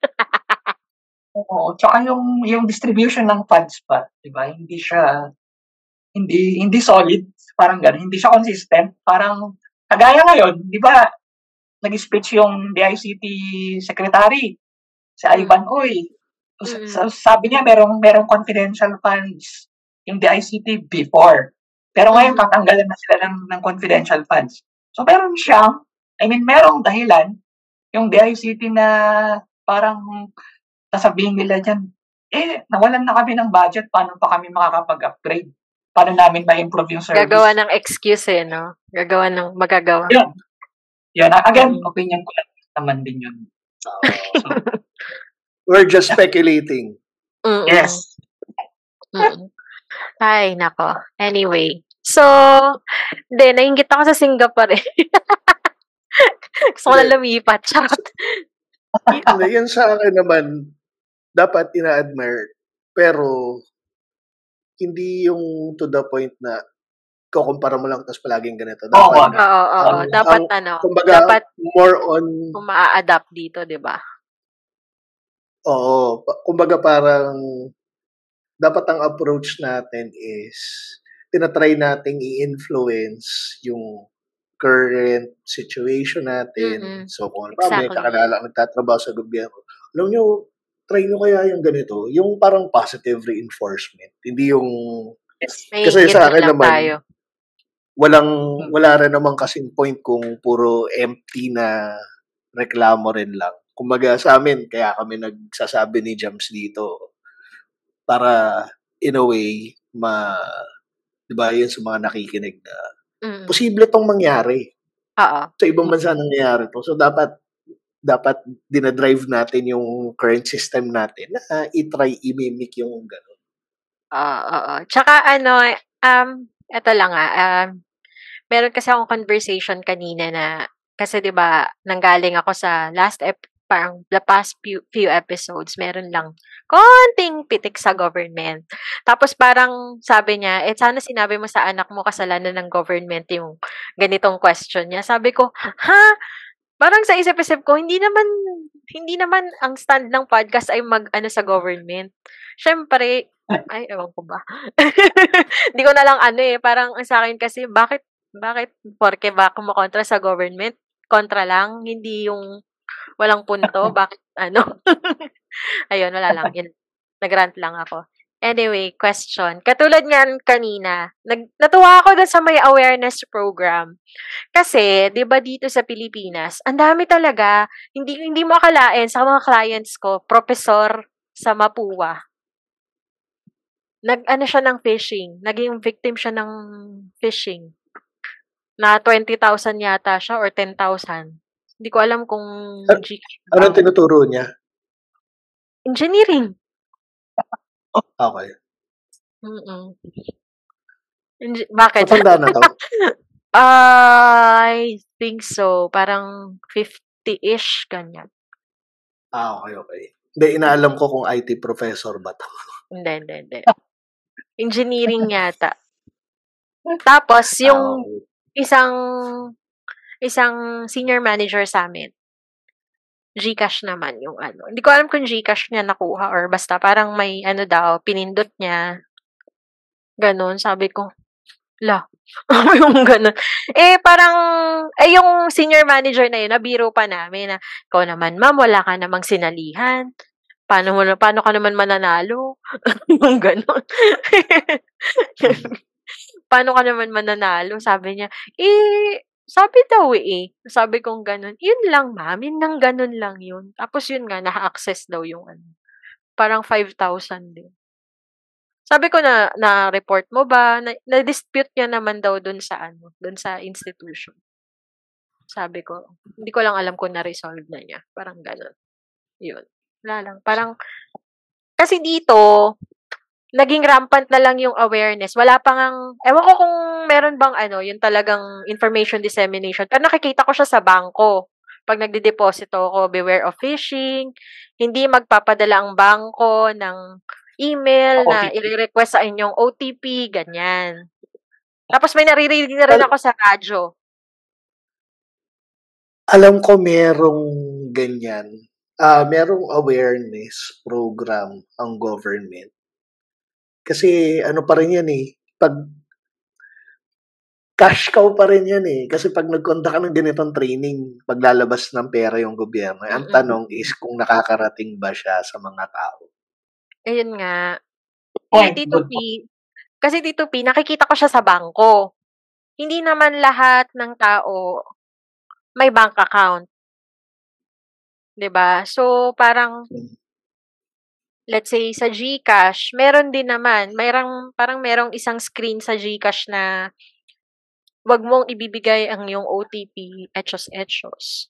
Oo. Tsaka yung, yung distribution ng funds pa, di ba? Hindi siya, hindi, hindi solid. Parang gano'n. Hindi siya consistent. Parang, kagaya ngayon, di ba? Nag-speech yung D I C T secretary, si Ivan Uy. Mm-hmm. Sabi niya, merong, merong confidential funds yung D I C T before. Pero ngayon, mm-hmm. tatanggalan na sila ng, ng confidential funds. So, meron siyang, I mean, merong dahilan yung D I C T na parang sasabihin nila dyan, eh, nawalan na kami ng budget, paano pa kami makakapag-upgrade? Paano namin ma-improve yung service? Gagawa ng excuse eh, no? Gagawa ng magagawa. Yun. Yun. Again, mm-hmm. opinion ko lang naman din yun. So, We're just speculating. Mm-mm. Yes. Mm-mm. Ay, nako. Anyway. So, hindi, nainggit ako sa Singapore eh. Gusto ko na Hindi. lumipat. Charot. Hindi, yan sa akin naman, dapat ina-admire. Pero, hindi yung to the point na kukumpara mo lang tapos palaging ganito. Oo, Dapat, wag. Oo, oo. ang, Dapat ang, ano, kumbaga, dapat more on, kung maa-adapt dito, di ba? oo, pa- kumbaga parang, dapat ang approach natin is, tinatry nating i-influence yung current situation natin. Mm-mm. So, kung ano ba, may Exactly. kakilala nagtatrabaho sa gobyerno, alam nyo, try nyo kaya yung ganito, yung parang positive reinforcement. Hindi yung, Yes. kasi Naiingit sa akin lang naman, tayo. walang, wala rin naman kasing point kung puro empty na reklamo rin lang. Kumbaga sa amin, kaya kami nagsasabi ni Jams dito, para in a way, ma, di ba yun sa mga nakikinig na, Mm. posible tong mangyari. Oo. Sa ibang bansa nangyayari to. So, dapat, dapat dinadrive natin yung current system natin na i-try i-mimic yung gano'n. Oo, oo. Tsaka ano, um, eto lang ah, um, meron kasi akong conversation kanina na, kasi 'di ba, nanggaling ako sa last ep parang the past few, few episodes, meron lang konting pitik sa government. Tapos parang sabi niya, eh sana sinabi mo sa anak mo kasalanan ng government yung ganitong question niya. Sabi ko, ha? Parang sa isip-isip ko, hindi naman, hindi naman ang stand ng podcast ay mag-ano sa government. Siyempre, ay, ewan ko ba. Hindi ko na lang ano eh, parang ang sa akin kasi, bakit, bakit, porke ba kumukontra sa government? Kontra lang, hindi yung walang punto, bakit, ano. Ayun, wala lang, yun, nag-rant lang ako. Anyway, question. Katulad nga kanina, nag, natuwa ako dun sa may awareness program. Kasi, 'di ba dito sa Pilipinas, ang dami talaga, hindi hindi mo akalain sa mga clients ko, professor sa Mapua. Nag-ano siya ng phishing, naging victim siya ng phishing. Na twenty thousand yata siya or ten thousand. Hindi ko alam kung At, Gcash anong ba. tinuturo niya? Engineering. Okay. Mm. Engi- bakit? Matanda na to? I think so. Parang fifty-ish, ganyan. Ah, okay, okay. Hindi, inaalam ko kung I T professor ba to. Hindi, hindi, hindi. Engineering yata. Tapos, Ah, yung okay. isang isang senior manager sa amin, Gcash naman yung ano. Hindi ko alam kung Gcash niya nakuha or basta parang may ano daw, pinindot niya. Ganon. Sabi ko, la, yung ganon. Eh, parang, eh, yung senior manager na yun, nabiro pa namin na, ikaw naman, ma'am, wala ka namang sinalihan. Paano mo na, paano ka naman mananalo? Yung ganon. Paano ka naman mananalo? Sabi niya, eh, sabi daw eh. Sabi kong ganun. Yun lang, ma'am. Yun lang, ganun lang yun. Tapos yun nga, naka-access daw yung ano. Parang five thousand din. Sabi ko na, na-report mo ba? Na, na-dispute niya naman daw dun sa ano, dun sa institution. Sabi ko, hindi ko lang alam kung na-resolve na niya. Parang ganun. Yun. Wala lang. Parang, kasi dito, naging rampant na lang yung awareness. Wala pa ngang, ewan ko kung meron bang ano, yung talagang information dissemination. Pero nakikita ko siya sa bangko. Pag nagde-deposito ako, beware of phishing. Hindi magpapadala ang bangko ng email na O T P. i-request sa inyong O T P, ganyan. Tapos may naririnig na rin ako sa radyo. Alam ko merong ganyan. Ah, merong awareness program ang government. Kasi ano pa rin yan eh, pag cash cow pa rin yan eh. Kasi pag nagkonda ka ng ganitong training, paglalabas ng pera yung gobyerno, ang Mm-mm. tanong is kung nakakarating ba siya sa mga tao. Ayun nga. Eh, Point, Tito good P, kasi Tito P, nakikita ko siya sa bangko. Hindi naman lahat ng tao may bank account. 'Di ba? So, parang, let's say, sa Gcash, meron din naman, merong, parang merong isang screen sa Gcash na wag mong ibibigay ang yung O T P, etchos-etchos.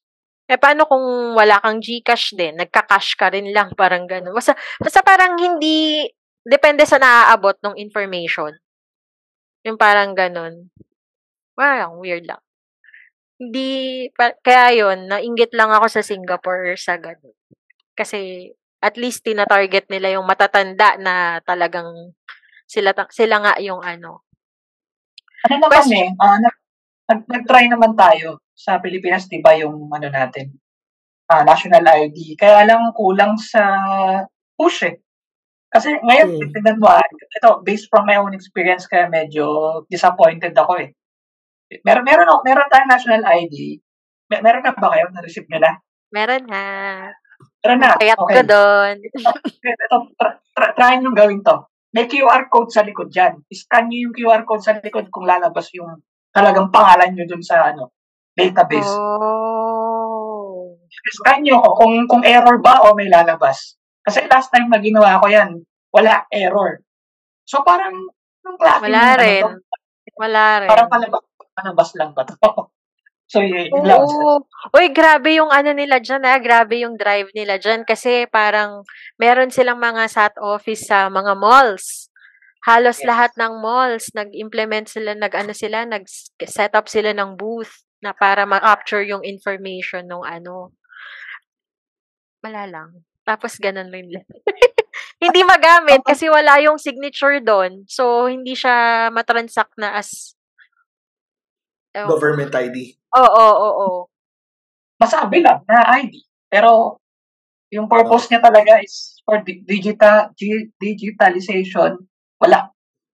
Eh, paano kung wala kang GCash din, nagka-cash ka rin lang, parang gano'n. Basta basta parang hindi depende sa naaabot nung information. Yung parang gano'n. Parang weird lang. Hindi pa kaya yun, nainggit lang ako sa Singapore sa gano'n. Kasi at least tina-target nila yung matatanda na talagang sila ta sila nga yung ano. Ano naman Question eh, ah, nag nag nag-try naman tayo sa Pilipinas, 'di ba, yung ano natin, ah, national I D. Kaya lang kulang sa push eh. Kasi ngayon, Hmm. tignan mo, ah, ito based from my own experience kaya medyo disappointed ako eh. Meron meron ako meron tayong national I D. Me meron na ba kayo? Na-receive niyo na? Meron na. Meron Ang na, payat ko okay. dun. Ito, ito tra tra try niyong gawin 'to. May Q R code sa likod diyan. I-scan niyo yung Q R code sa likod kung lalabas yung talagang pangalan niyo dun sa ano, database. Oh. I-scan niyo kung kung error ba o may lalabas. Kasi last time na ginawa ko 'yan, wala, error. So parang anong klaseng Wala ano 'to, rin. Wala parang rin. palabas palabas lang ba 'to? So y yun lang. Oo. Uy, grabe yung ano nila diyan, ah, grabe yung drive nila diyan kasi parang meron silang mga SAT office sa mga malls. Halos Yes. lahat ng malls nag-implement sila, nag-ano sila, nag-set up sila ng booth na para ma-capture yung information nung ano. Wala lang. Tapos gano'n rin lang. Hindi magamit kasi wala yung signature do'n. So, hindi siya ma-transact na as ewan ko. Government I D. Oo, oo. Masabi lang na I D, pero yung purpose Oo. niya talaga is for di digita gi digitalization, wala.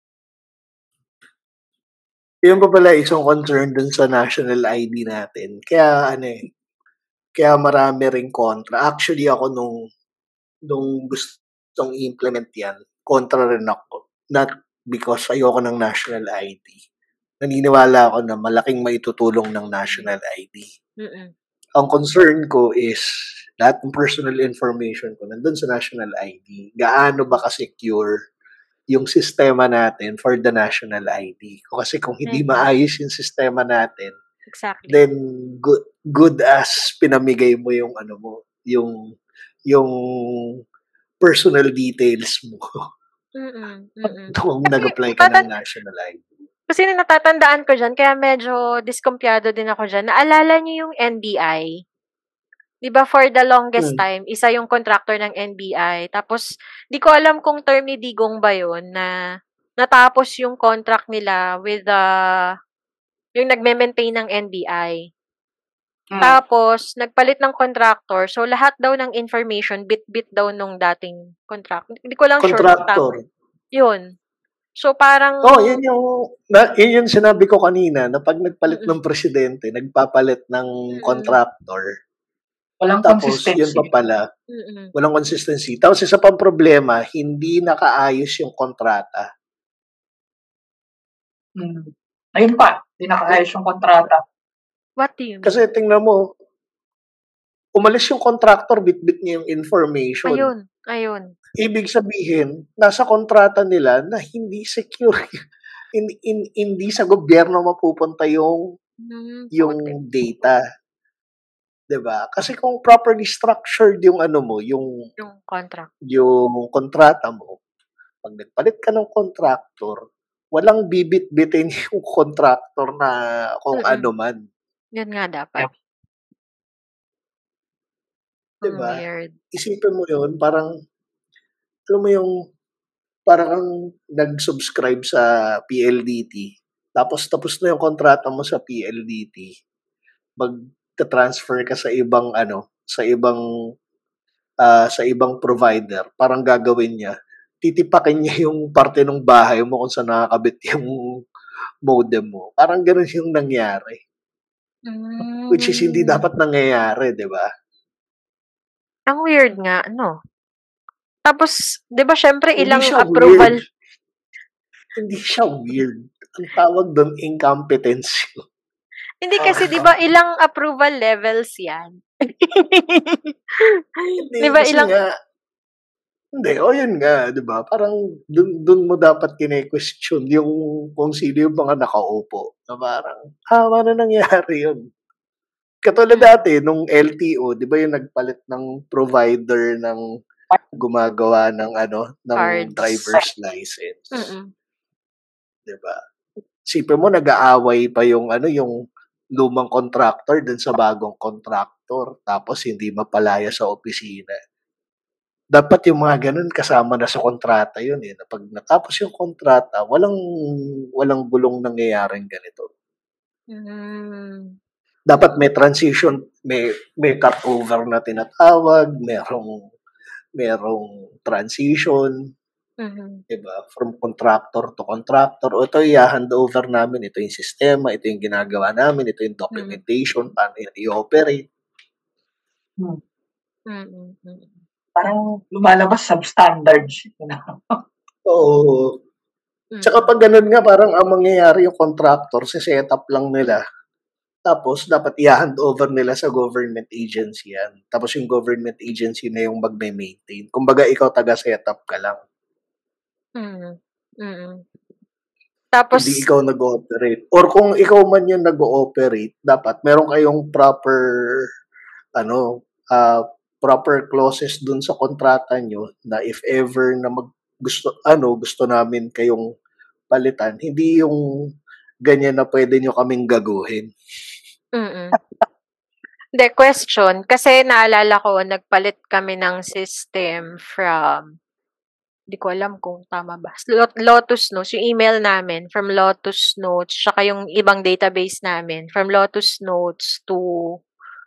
Yun pa pala isang concern dun sa national I D natin. Kaya ano eh, kaya marami ring kontra. Actually ako nung nung gustong i-implement yan, kontra rin ako. Not because ayoko ng national I D. Naniniwala ako na malaking maitutulong ng national I D. Mm. Ang concern ko is lahat ng personal information ko nandun sa national I D. Gaano ba ka-secure yung sistema natin for the national I D? Kasi kung hindi Ayun nga. maayos yung sistema natin, Exactly. then good good as pinamigay mo yung ano mo, yung yung personal details mo Mm, mm. kung Kasi nag-apply ka ng natatan national I D. kasi natatandaan ko diyan kaya medyo diskumpiyado din ako diyan. Naalala niyo yung N B I? 'Di ba for the longest Hmm. time, isa yung contractor ng N B I. Tapos, di ko alam kung term ni Digong ba yun na natapos yung contract nila with the yung nagme-maintain ng N B I. Hmm. Tapos, nagpalit ng contractor. So, lahat daw ng information, bit-bit daw nung dating contract. Hindi ko lang sure kung tama. Contractor. Yun. So, parang Oh, yun yung na, yun yung sinabi ko kanina na pag nagpalit Mm. ng presidente, nagpapalit ng Mm. contractor. Walang Tapos, yun pa consistency. pala, Mm. walang consistency. Tapos, isa pang problema, hindi nakaayos yung kontrata. Hmm. Ayun pa, hindi nakaayos yung kontrata. What do you mean? Kasi tingnan mo, umalis yung contractor, bit-bit niya yung information. Ayun, ayun. Ibig sabihin, nasa kontrata nila na hindi secure. in, in, hindi sa gobyerno mapupunta yung Hmm, yung putik. data. 'Di ba? Kasi kung properly structured yung ano mo, yung Yung contract. yung kontrata mo, pag nagpalit ka ng contractor, walang bibit-bitin yung contractor na kung Mm. ano man. Yun nga dapat. Yep. 'Di Ang ba? weird. Isipin mo yun, parang alam mo yung parang kang nag-subscribe sa P L D T, tapos tapos na yung kontrata mo sa P L D T, magta-transfer ka sa ibang ano, sa ibang ah, sa ibang provider, parang gagawin niya, titipakin niya yung parte ng bahay mo kung saan nakakabit yung modem mo. Parang gano'n yung nangyari. Which is hindi Hmm. dapat nangyayari, 'di ba? Ang weird nga, no? Tapos, 'di ba siyempre Hindi ilang siya approval weird. Hindi siya weird. Ang tawag do'n, incompetency. Hindi kasi 'di ba ilang approval levels 'yan? Hindi, 'Di ba kasi ilang nga hindi, o yun nga, 'di ba? Parang dun dun mo dapat kine-question yung kung sino yung mga nakaupo na parang, ah, paano nangyari yun? Katulad dati, nung L T O, di ba yung nagpalit ng provider ng gumagawa ng ano, ng Cards. driver's license. Mm-mm. Di ba? Sipin mo, nag-aaway pa yung ano, yung lumang contractor dun sa bagong contractor, tapos hindi mapalaya sa opisina. Dapat yung mga ganun kasama na sa kontrata yun eh. Na pag natapos yung kontrata, walang walang gulong nangyayaring ganito. Mm. Dapat may transition, may may cut over na tinatawag, merong merong transition, Mhm. diba? From contractor to contractor. O ito i-hand over namin, ito yung sistema, ito yung ginagawa namin, ito yung documentation, paano yan i-operate. Hmm. Mm, mm. Parang lumalabas substandards. You know? Oo. Tsaka Mm. pag ganun nga, parang ang mangyayari yung contractor, si-set up lang nila. Tapos, dapat i-hand over nila sa government agency yan. Tapos yung government agency na yung mag-maintain. Kumbaga, ikaw taga-set up ka lang. Mm. Mm. Tapos, Hindi ikaw nag-ooperate. Or kung ikaw man yung nag-ooperate, dapat meron kayong proper, ano, uh, proper clauses dun sa kontrata nyo na if ever na mag gusto, ano, gusto namin kayong palitan, hindi yung ganyan na pwede nyo kaming gaguhin. mm. The question, kasi naalala ko, nagpalit kami ng system from, di ko alam kung tama ba, Lotus Notes, yung email namin, from Lotus Notes, saka yung ibang database namin, from Lotus Notes to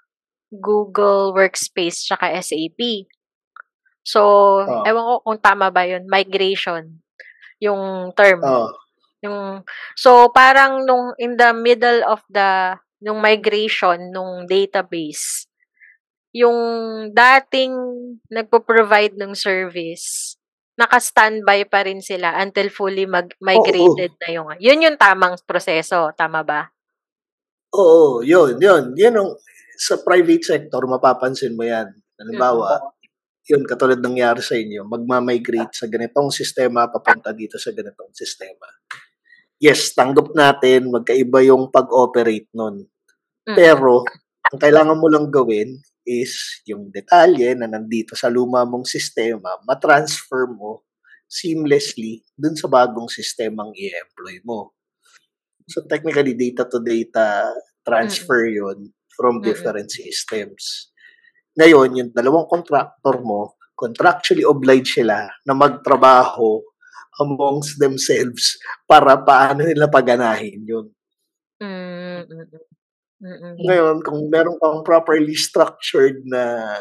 Google Workspace, saka S A P. So, Oh. ewan ko kung tama ba yun, migration, yung term. Oh. Yung, so, parang nung in the middle of the, yung migration nung database, yung dating nagpo-provide ng service, naka-standby pa rin sila until fully mag- migrated Oo. na yung, yun yung tamang proseso, tama ba? Oo, yun, yun. Yun ang, sa private sector, mapapansin mo yan. Halimbawa, mm-hmm. yun, katulad nangyari sa inyo, magmamigrate sa ganitong sistema, papunta dito sa ganitong sistema. Yes, tanggap natin, magkaiba yung pag-operate nun. Mm-hmm. Pero, ang kailangan mo lang gawin is yung detalye na nandito sa luma mong sistema, matransfer mo seamlessly dun sa bagong sistemang i-employ mo. So, technically, data-to-data transfer yun from different mm-hmm. systems. Ngayon, yung dalawang contractor mo, contractually obliged sila na magtrabaho amongst themselves para paano nila paganahin yun. Mm-hmm. Mm-hmm. Ngayon, kung meron kang properly structured na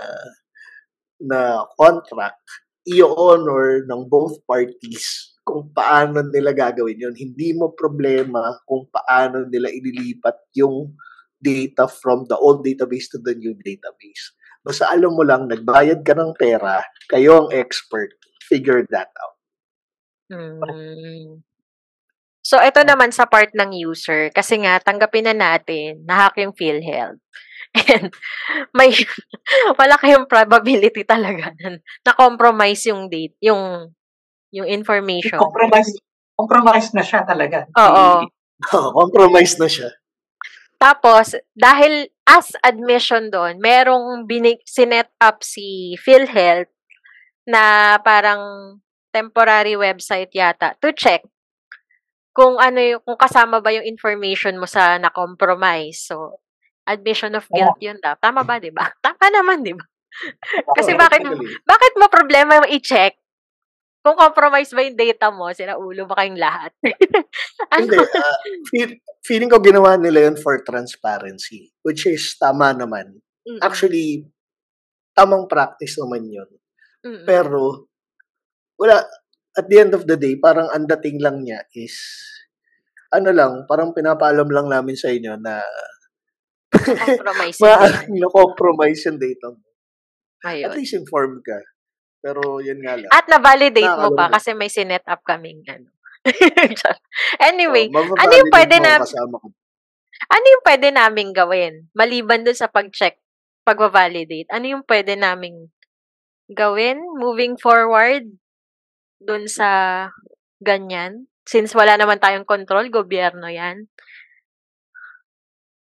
na contract, i-honor ng both parties kung paano nila gagawin yun. Hindi mo problema kung paano nila ililipat yung data from the old database to the new database. Basta alam mo lang, nagbayad ka ng pera, kayo ang expert, figure that out. Hmm. So, ito naman sa part ng user, kasi nga, tanggapin na natin, na-hack yung PhilHealth. And, may, wala kayong probability talaga na, na-compromise yung date, yung, yung information. Compromise, compromise na siya talaga. Oo. Oh, compromise na siya. Tapos, dahil as admission doon, merong binig, sinet up si PhilHealth na parang temporary website yata to check kung ano yung, kung kasama ba yung information mo sa na-compromise. So, admission of guilt yun daw. Tama ba, di ba? Tama naman, di ba? Kasi bakit, bakit mo problema yung i-check? Kung compromise ba yung data mo, sila ulo ba kayong lahat? Ano? Hindi. Uh, feel, feeling ko ginawa nila yun for transparency, which is tama naman. Mm-mm. Actually, tamang practice naman yun. Mm-mm. Pero, wala, at the end of the day, parang ang dating lang niya is, ano lang, parang pinapaalam lang namin sa inyo na compromise yung data. Na-compromise yung data mo. Ayun. At least informed ka. Pero yun nga lang. At na-validate mo pa kasi may sinet up kaming ano. Anyway, oh, ano yung pwede na ano yung pwede naming gawin? Maliban dun sa pag-check, pag-validate, ano yung pwede naming gawin moving forward dun sa ganyan? Since wala naman tayong control, gobyerno yan.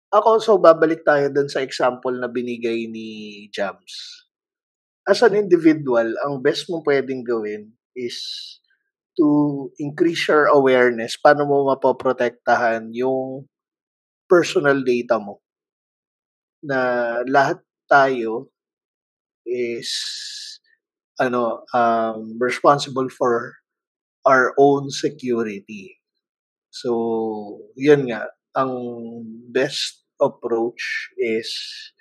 Ako, so babalik tayo dun sa example na binigay ni Jams. As an individual, ang best mo pwedeng gawin is to increase your awareness. Paano mo mapoprotektahan yung personal data mo? Na lahat tayo is ano um, responsible for our own security. So, yun nga, ang best approach is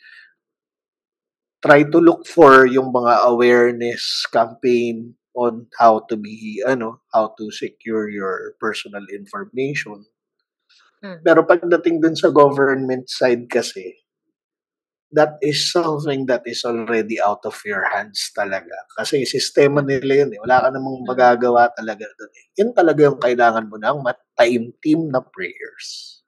try to look for yung mga awareness campaign on how to be, ano, how to secure your personal information. Mm. Pero pagdating dun sa government side kasi, that is something that is already out of your hands talaga. Kasi sistema nila yun eh. Wala ka namang magagawa talaga dun eh. Yun talaga yung kailangan mo ng mataimtim na prayers.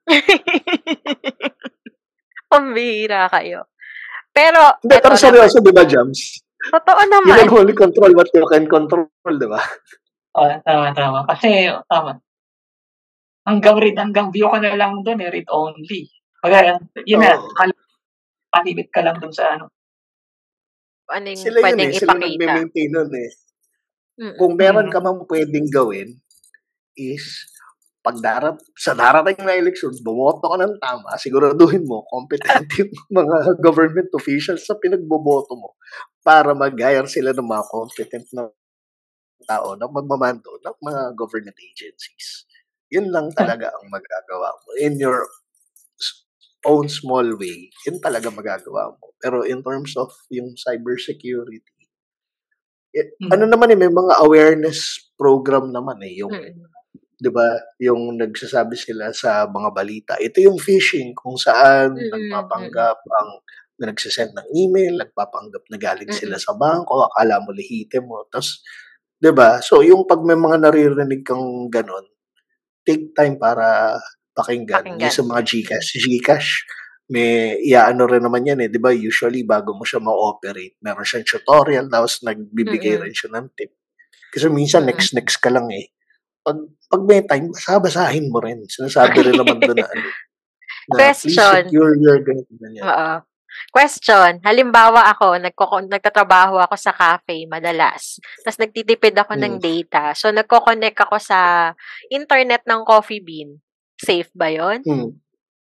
Pambihira kayo. Pero, Hindi, eto pero naman. seryoso, di ba, Jams? Totoo You naman. can only control what you can control, di ba? Oh, tama, tama. Kasi, tama. Hanggang read, hanggang view ka na lang doon eh, read only. Kaya, yun na, Oo. palimit ka lang doon sa ano. Ano yung Sila yun pwedeng eh, sila ipakita. nagme-maintain nun eh. Mm-mm. Kung meron Mm. ka mang pwedeng gawin, is pag darat, sa darating na election, bumoto ka ng tama, siguraduhin mo, competent yung mga government officials sa pinagboboto mo para mag-hire sila ng mga competent na tao na magmamando ng mga government agencies. Yun lang talaga ang magagawa mo. In your own small way, yun talaga magagawa mo. Pero in terms of yung cybersecurity, it, Mm. ano naman eh, may mga awareness program naman eh, yung Mm-mm. 'di ba, yung nagsasabi sila sa mga balita. Ito yung phishing kung saan Mm-mm. nagpapanggap ang na nagsisend ng email, nagpapanggap na galing sila Mm-mm. sa bangko, akala mo lehitim mo. Tapos, 'di ba? So, yung pag may mga naririnig kang ganon, take time para pakinggan. Yung Pakinggan. sa mga Gcash, Gcash, may iaano rin naman yan eh, 'di ba? Usually bago mo siya ma-operate, meron siyang tutorial, tapos nagbibigay Mm-mm. rin siya ng tip. Kasi minsan Mm-mm. next next ka lang eh. Pag pag may time, basahin mo rin. Sinasabi rin naman doon na ano, na please Question. secure your ganito ganyan. Oo. Question. Halimbawa ako, nagko nagtatrabaho ako sa cafe madalas. Tapos nagtitipid ako ng Mm. data. So, nagko-connect ako sa internet ng Coffee Bean. Safe ba yun? Hmm.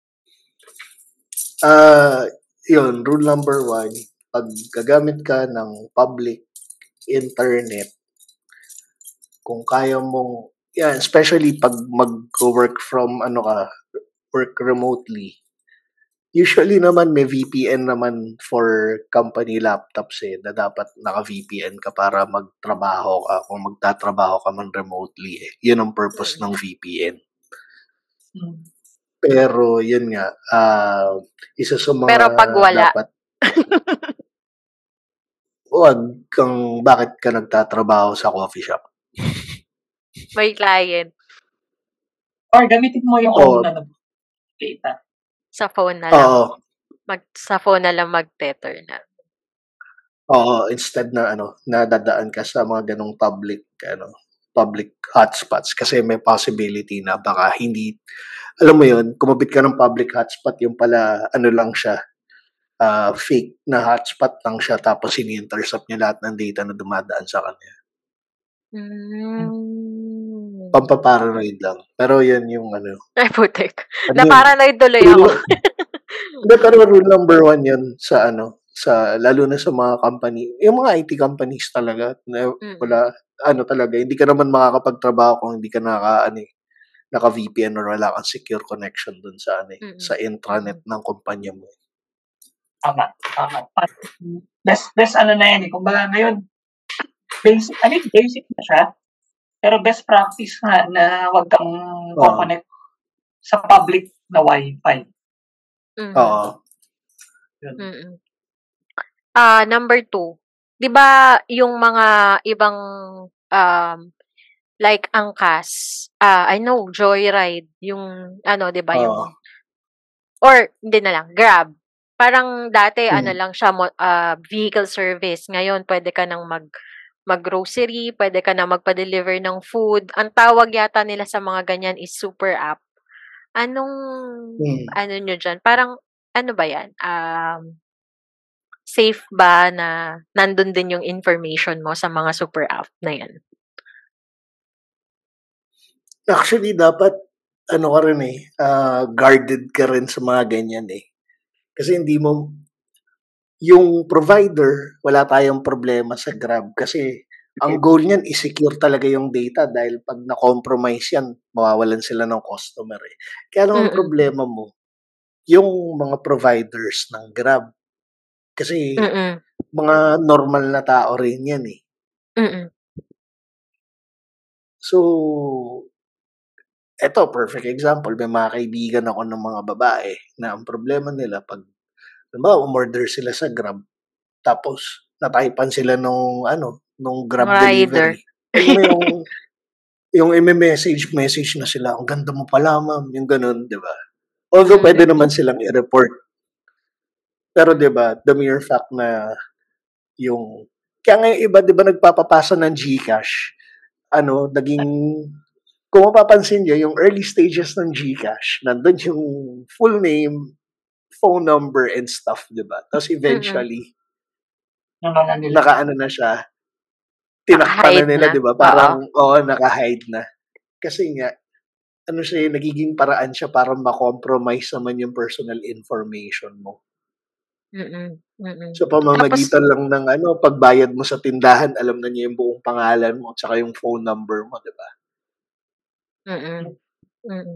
Ah, yun, rule number one, pag gagamit ka ng public internet, kung kaya mong, yeah, especially pag mag-work from, ano ka, work remotely, usually naman may V P N naman for company laptops eh, na dapat naka-V P N ka para magtrabaho ka, kung magtatrabaho ka man remotely eh. Yun ang purpose Mm. ng V P N. Mm. Pero yun nga, ah, isa sa mga Pero pag wala. dapat wag kang bakit ka nagtatrabaho sa coffee shop. May client. Or gamitin mo yung Oo. own ano, data. Sa phone na lang. Oo. Mag, sa phone na lang mag-tether na. Oo, instead na ano, nadadaan ka sa mga ganong public ano, public hotspots kasi may possibility na baka hindi, alam mo yun, kumabit ka ng public hotspot, yung pala ano lang siya, ah, fake na hotspot lang siya tapos ini-intercept niya lahat ng data na dumadaan sa kanya. Mm. Pampaparanoid lang. Pero yan yung ano. Ay, putik. Ano yun? Na-paranoid tuloy ako. Rule, hindi, pero rule number one yun sa ano, sa lalo na sa mga company, yung mga I T companies talaga, na Mm. wala, ano talaga, hindi ka naman makakapagtrabaho kung hindi ka naka, ano eh, naka-V P N or wala kang secure connection dun sa ano eh, Mm. sa intranet ng kumpanya mo. Tama, tama. Best, best ano na yan eh. Kumbaga ngayon, basic, I mean, basic na siya. Pero best practice nga na huwag kang Oo. connect sa public na Wi-Fi. Mhm. Oo. Yun. Mm. Ah, number two. 'Di ba yung mga ibang um like Angkas, ah I know Joyride, yung ano 'di ba Oo. yung or hindi na lang Grab. Parang dati ano Hmm. lang siya mo, ah, vehicle service. Ngayon pwede ka nang mag mag-grocery, pwede ka nang magpa-deliver ng food. Ang tawag yata nila sa mga ganyan is super app. Anong Hmm. ano niyo diyan? Parang ano ba yan? Um, safe ba na nandun din yung information mo sa mga super app na yan? Actually, dapat, ano ka rin eh, uh, guarded ka rin sa mga ganyan eh. Kasi hindi mo, yung provider, wala tayong problema sa Grab kasi ang goal niyan is secure talaga yung data dahil pag na-compromise yan, mawawalan sila ng customer eh. Kaya lang ang Mm. problema mo, yung mga providers ng Grab. Kasi Mm. mga normal na tao rin yan eh. Mm. So, eto, perfect example, may mga kaibigan ako ng mga babae na ang problema nila pag, halimbawa, umorder sila sa Grab, tapos nataypan sila nung ano, nung Grab Rider. delivery. Alam mo yung yung i-message, message na sila, ang ganda mo pala, ma'am, yung ganun, di ba? Although, Mm. pwede naman silang i-report. Pero, di ba, the mere fact na yung, kaya nga yung iba, di ba, nagpapapasa ng GCash, ano, naging, kung mapapansin nyo, yung early stages ng GCash, nandun yung full name, phone number, and stuff, di ba? Tapos eventually, Ano na nila? naka-ano na siya, tinakpan na Naka-hide nila, na. di ba? Parang, oo, naka-hide na. Kasi nga, ano siya, nagiging paraan siya para ma-compromise naman yung personal information mo. Mm. Mm. So, pamamagitan lang ng ano, pagbayad mo sa tindahan, alam na niya yung buong pangalan mo at saka yung phone number mo, di ba? Mm. Mm.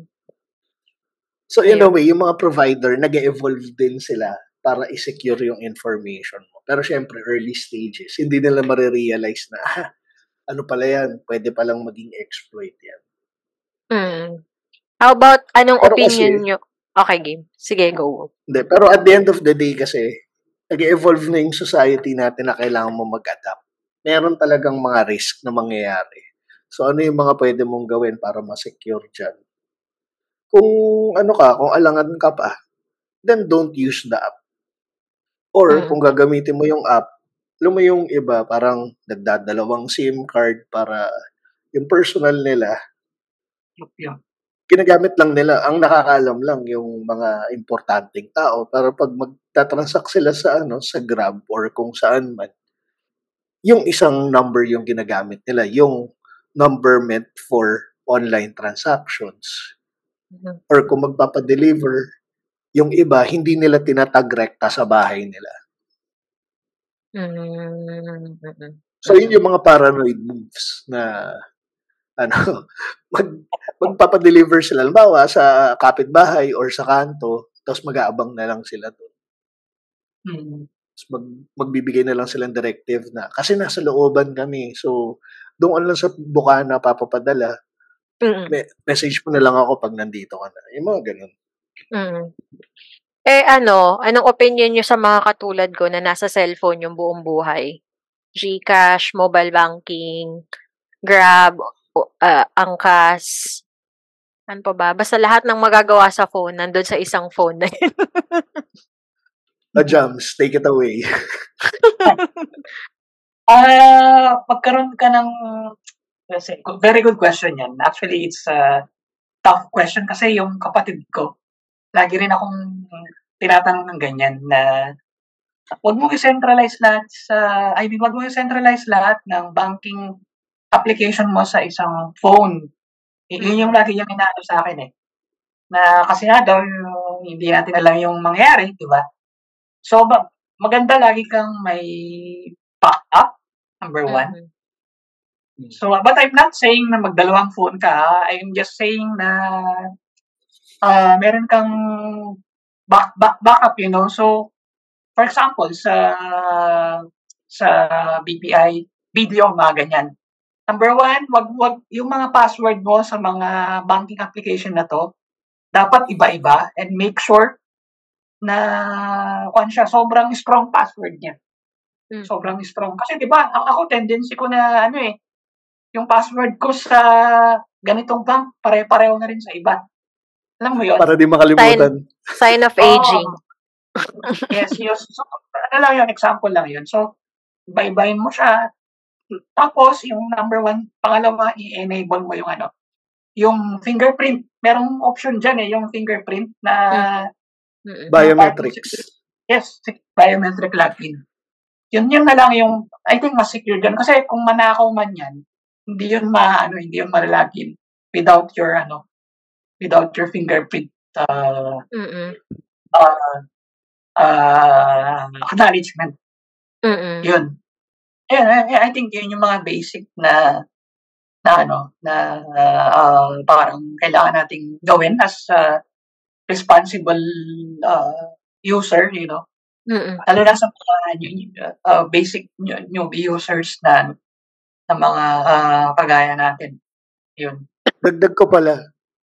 So, in a Ayun. way, yung mga provider, nag-evolve din sila para i-secure yung information mo. Pero syempre, early stages, hindi nila marirealize na, ah, ano pala yan, pwede palang maging exploit yan. Mm. How about, anong Pero opinion kasi, nyo? Okay, game. Sige, go. hindi, pero at the end of the day kasi, nag-evolve na yung society natin na kailangan mo mag-adapt. Meron talagang mga risk na mangyayari. So, ano yung mga pwede mong gawin para ma-secure dyan? Kung ano ka, kung alangan ka pa, then don't use the app. Or Mm. kung gagamitin mo yung app, alam mo yung iba, parang nagdadalawang SIM card para yung personal nila, Yeah. ginagamit lang nila, ang nakakaalam lang yung mga importanteng tao. Pero pag magtatransact sila sa ano, sa Grab or kung saan man, yung isang number yung ginagamit nila, yung number meant for online transactions. Mm. Or kung magpapadeliver, yung iba, hindi nila tinatag rekta sa bahay nila. Mm. Mm. So, yun yung mga paranoid moves na ano, mag, magpapadeliver sila. Halimbawa, sa kapitbahay or sa kanto, tapos mag-aabang na lang sila doon. Mm. Tapos mag, magbibigay na lang silang directive na, kasi nasa looban kami. So, doon lang sa bukana papapadala. Mm. Me- message mo na lang ako pag nandito ka na. Yung mga ganun. Mm. Eh ano, anong opinion nyo sa mga katulad ko na nasa cellphone yung buong buhay? GCash, mobile banking, Grab, uh, Angkas, ano pa ba? Basta lahat ng magagawa sa phone, nandun sa isang phone na yun. Uh, Jams, take it away. Ah, pagkaroon ka ng, kasi, very good question yan. Actually, it's a tough question kasi yung kapatid ko, lagi rin akong tinatanong ng ganyan na wag mo i-centralize lahat sa, I mean, wag mo i-centralize lahat ng banking application mo sa isang phone. Y- Yun yung lagi yung inaano sa akin eh. Na kasi nga daw, yung, hindi natin alam yung mangyayari, di ba? So, ba- maganda lagi kang may backup, number one. Mhm. So, but I'm not saying na magdalawang phone ka. ha? I'm just saying na ah meron kang back, back, backup, you know. So, for example, sa sa B P I, video, mga ganyan. Number one, wag, wag, yung mga password mo sa mga banking application na to, dapat iba-iba and make sure na kung siya, sobrang strong password niya. Mm. Sobrang strong. Kasi di ba, a- ako tendency ko na ano eh, yung password ko sa ganitong bank, pare-pareho na rin sa iba. Alam mo yun? Para di Sign, makalimutan. sign of Oo. aging. Yes, yes. So, ano lang yun, example lang yun. So, iba-ibahin mo siya. Tapos, yung number one, pangalawa, i-enable mo yung ano, yung fingerprint. Merong option dyan eh, yung fingerprint na Mm. Mm. Biometrics. Yes, biometric login. Yun yun na lang yung, I think mas secure dyan. Kasi kung manakaw man yan, hindi yun ma, ano, hindi yun malalagin without your, ano, without your fingerprint, uh, Mm. uh, uh, acknowledgement. Mm. Yun. Ayun, I, I think yun yung mga basic na, na ano, na uh, parang kailangan nating gawin as a responsible uh, user, you know. Mm. Lalo na sa mga uh, basic newbie users na na mga uh, kagaya natin. Yun. Dagdag ko pala,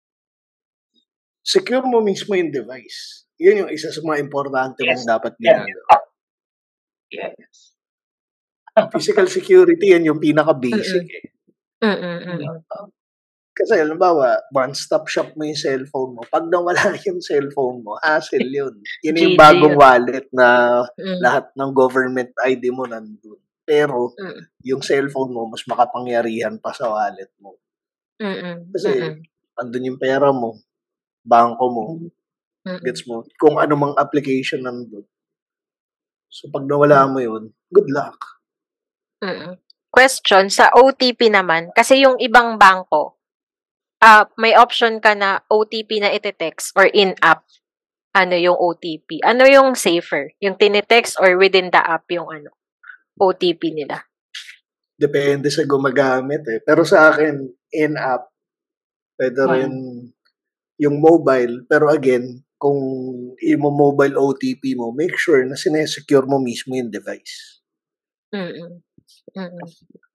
secure mo mismo yung device. Yun yung isa sa mga importante Yes. mong dapat Yeah. ginagawa. Yes. Physical security, yan yung pinaka-basic Mm-mm. eh. Mm-mm. Mm-mm. Kasi halimbawa, one-stop shop mo yung cellphone mo. Pag nawala yung cellphone mo, hassle yun. Yun yung G G bagong yun. wallet na Mm. lahat ng government I D mo nandun. Pero, Mm. yung cellphone mo, mas makapangyarihan pa sa wallet mo. Mm-mm. Kasi, Mm-mm. andun yung pera mo, bangko mo, Mm-mm. gets mo, kung ano mang application nandun. So, pag nawala mo yun, good luck. Mm-mm. Question, sa O T P naman, kasi yung ibang bangko, ah may option ka na O T P na iti-text or in-app, ano yung O T P. Ano yung safer? Yung tinitext or within the app yung ano, O T P nila? Depende sa gumagamit eh. Pero sa akin, in-app, pwede rin yung mobile. Pero again, kung i-mobile O T P mo, make sure na sinesecure mo mismo yung device. Mm-mm. Mm-mm.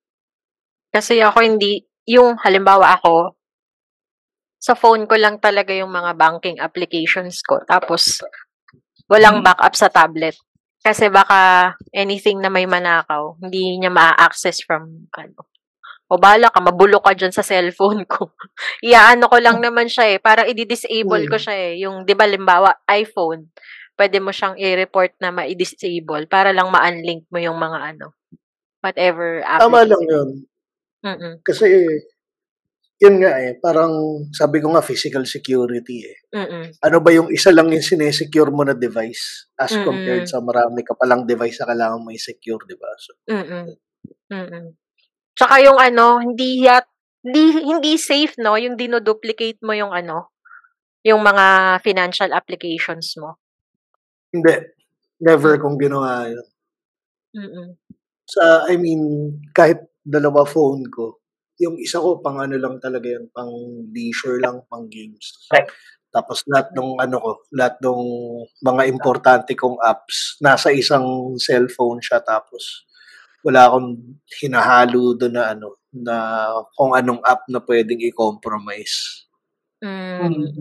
Kasi ako hindi, yung halimbawa ako, sa phone ko lang talaga yung mga banking applications ko. Tapos, walang backup sa tablet. Kasi baka anything na may manakaw, hindi niya ma-access from, ano. O bala ka, mabulo ka dyan sa cellphone ko. Iaano ko lang naman siya eh. Parang i-disable ko siya eh. Yung, di ba, limbawa, iPhone, pwede mo siyang i-report na ma-disable para lang ma-unlink mo yung mga ano, whatever Tama lang application. yun. Mm-mm. Kasi, yun nga eh, parang sabi ko nga physical security eh. Mm-mm. Ano ba yung isa lang yung sinesecure mo na device as Mm-mm. compared sa marami ka palang device na kailangan mo i-secure, di ba? So, Mm-mm. Mm-mm. Tsaka yung ano, hindi yat, hindi, hindi safe, no? Yung dinoduplicate mo yung ano, yung mga financial applications mo. hindi. Never Mm. kong ginawa yun. Mm-mm. Sa, I mean, kahit dalawa phone ko, yung isa ko pang ano lang talaga yun, pang leisure lang, pang games. Right. Tapos lahat ng ano ko, lahat ng mga importante kong apps, nasa isang cellphone siya. Tapos wala akong hinahalo doon na ano, na kung anong app na pwedeng i-compromise. Mm.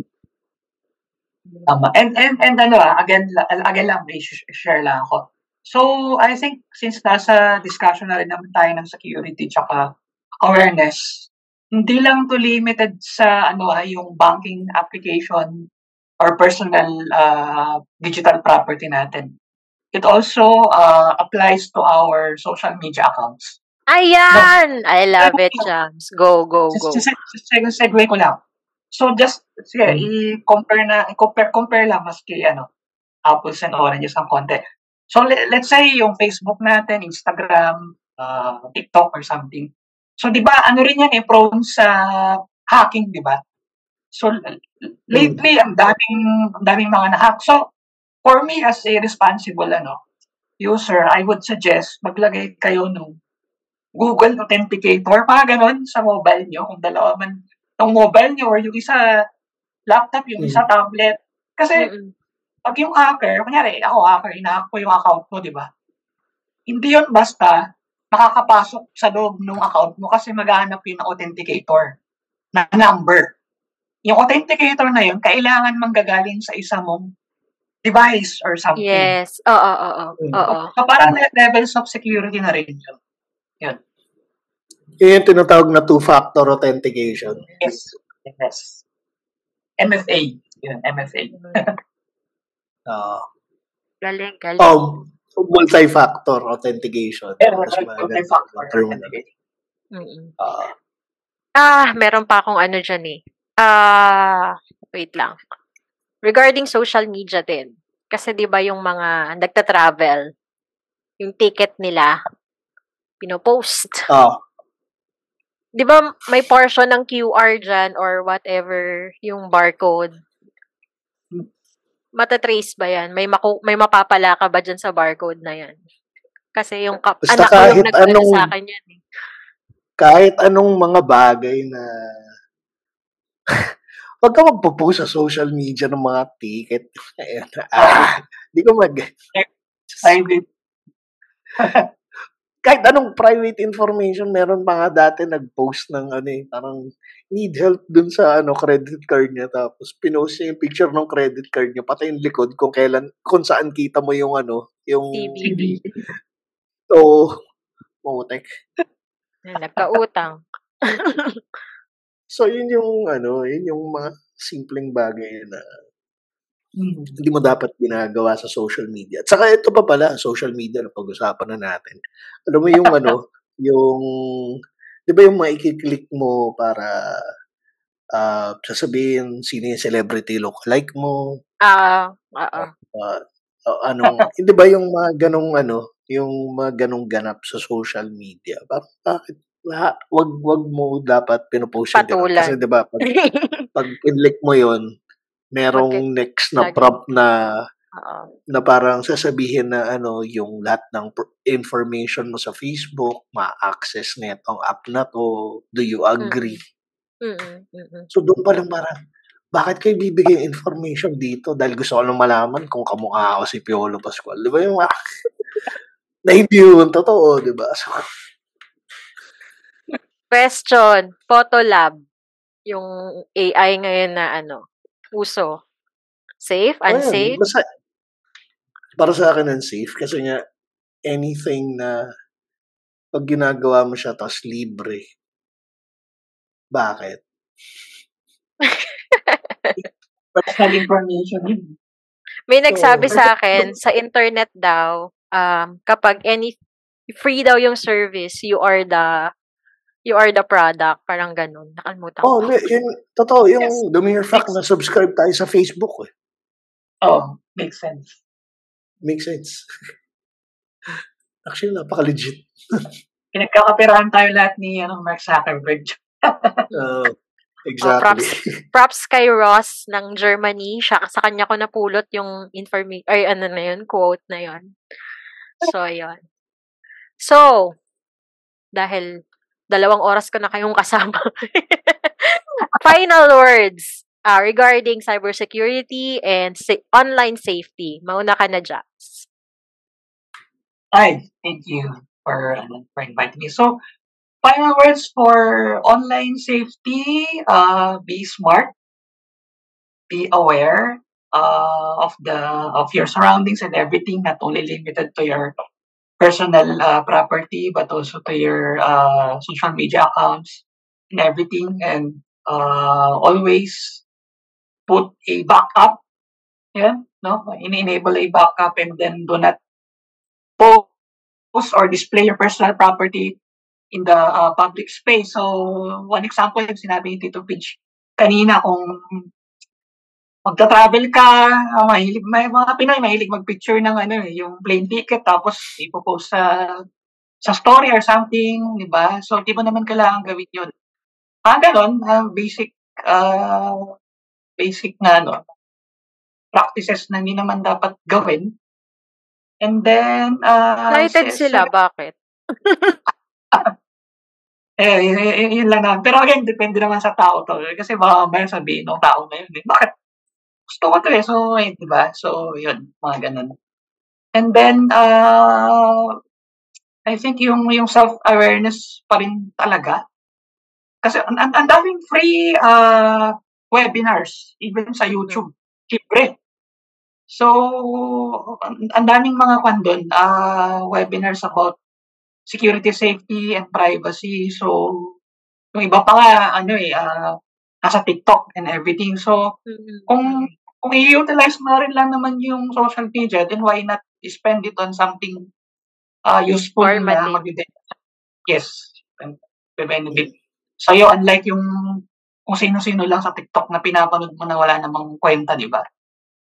Tama. And, and, and ano ah, again, again lang, may share lang ako. So, I think since nasa discussion na rin naman tayo ng security tsaka awareness, hindi lang to limited sa ano ah, yung banking application or personal uh, digital property natin. It also uh, applies to our social media accounts. Ayan! No. I love it, Jams. Go, go, go. Second segue ko lang. So, just, sige, hmm. i-compare na, i-compare, compare lang maski, ano, apples and oranges ang konti. So, let, let's say, yung Facebook natin, Instagram, uh, TikTok or something. So, di ba, ano rin yan eh, prone sa hacking, di ba? So, lately, hmm. ang daming, ang daming mga na-hack. So, for me, as a responsible, ano, user, I would suggest, maglagay kayo nung Google Authenticator, mga ganon, sa mobile nyo, kung dalawa man, yung mobile nyo or yung isa laptop, yung isa tablet. Kasi, mm-hmm. pag yung hacker, kunyari, ako hacker, inahack ko yung account mo, di ba? Hindi yun basta nakakapasok sa loob ng account mo kasi maghanap yun ng authenticator na number. Yung authenticator na yun, kailangan manggagaling sa isa mong device or something. Yes. Oo, oo, oo. So, parang levels of security na rin yun. Yun. Yun yung tinatawag na two-factor authentication. Yes. Yes. M F A. Yun, M F A. uh, galing, galing. Oh, multi-factor authentication. Yeah, multi-factor authentication. Mm-hmm. Uh, ah, meron pa akong ano dyan eh. Ah, wait lang. regarding social media din. Kasi 'di ba yung mga nagta-travel, yung ticket nila pino-post. Oh. 'Di ba may portion ng Q R diyan or whatever yung barcode? Mata-trace ba 'yan? May maku may mapapala ka ba diyan sa barcode na 'yan? Kasi yung kap Basta anak ko yung kahit nag-ano anong sa akin 'yan, eh. kahit anong mga bagay na wag ka magpo-post sa social media ng mga ticket. Ayan. Ah, di ko mag Private. kahit anong private information, meron pa nga dati nag-post ng ano eh, parang need help dun sa ano credit card niya, tapos pinost niya yung picture ng credit card niya, pati yung likod kung kailan, kung saan kita mo yung ano, yung C B B. So, putek. Nagkautang. So, yun yung ano, yun yung mga simpleng bagay na Hmm. hindi mo dapat ginagawa sa social media. At saka ito pa pala, social media na pag-usapan na natin. Alam mo yung ano, yung, di ba yung maikiklik mo para ah sasabihin sino yung celebrity lookalike mo, Ah, oo. ah, ah, anong, hindi ba yung mga ganong ano, yung mga ganong ganap sa social media, ba- bakit lahat, wag wag mo dapat pinopost yung ganun. Kasi Patulan. di ba pag, pag kinlik mo yon, Magki merong next na lagi prompt na oo. na parang sasabihin na ano, yung lahat ng pro- information mo sa Facebook, ma-access na itong app na to, do you agree? Mm. Mm, mm. So doon pa lang parang, bakit kayo bibigay ng information dito? Dahil gusto ko lang malaman kung kamukha ako si Piolo Pascual. Di ba yung ah, na hindi yun totoo, di ba? So, Question, Photolab, yung A I ngayon na ano, uso. Safe, ayun, unsafe? basta, para sa akin ang safe kasi nga anything na pag ginagawa mo siya tapos libre, bakit? Personal information yun. May nagsabi Oo. sa akin, sa internet daw, um, kapag any free daw yung service, you are the you are the product, parang ganun. Nakalimutan Oh, ko. hindi, yun, totoo, yung Yes. the mere fact na subscribe tayo sa Facebook, eh. Oh, makes sense. Makes sense. Actually, napaka-legit. Pinagkakapirahan tayo lahat ni ano, Mark Zuckerberg. Uh, Oh, exactly. props props kay Ross ng Germany. Siya, sa kanya ko napulot yung information, ay ano na yun, quote na yun. So, ayun. So, dahil dalawang oras ko na kayong kasama. Final words uh, regarding cybersecurity and sa- online safety. Mauna ka na, Jax. Hi, thank you for, ano, for inviting me. So, final words for online safety, uh, be smart, be aware uh, of the of your surroundings and everything, not only limited to your personal uh, property, but also to your uh, social media accounts and everything. And uh, always put a backup, yeah, no, enable a backup, and then do not post or display your personal property in the uh, public space. So, one example yung sinabi ni Tito Pidge kanina, kung magta-travel ka, ah, mahilig, may mga Pinoy mahilig mag-picture ng ano eh, yung plane ticket, tapos ipo-post sa sa story or something, di ba? So, di mo naman kailangan gawin yun. Ah, ganon, ah, basic, ah, basic na ano, practices na hindi naman dapat gawin. And then, uh, Excited se- sila, se- bakit? eh, y- y- yun lang naman. Pero again, depende naman sa tao to. Kasi baka mamaya sabihin ng tao na yun, eh, bakit? Gusto ko to eh. So, eh, di ba? So, yun, mga ganun. And then, uh, I think yung yung self-awareness pa rin talaga. Kasi ang ang ang daming free uh, webinars, even sa YouTube. Libre. So, ang ang daming mga kwan doon, ah, webinars about security, safety, and privacy. So, yung iba pa nga, ano eh, ah, nasa TikTok and everything. So, kung kung i-utilize mo rin lang naman yung social media, then why not spend it on something uh, useful na Informative. mag-benefit? Yes, and benefit. Sa'yo, unlike yung kung sino-sino lang sa TikTok na pinapanood mo na wala namang kwenta, di ba?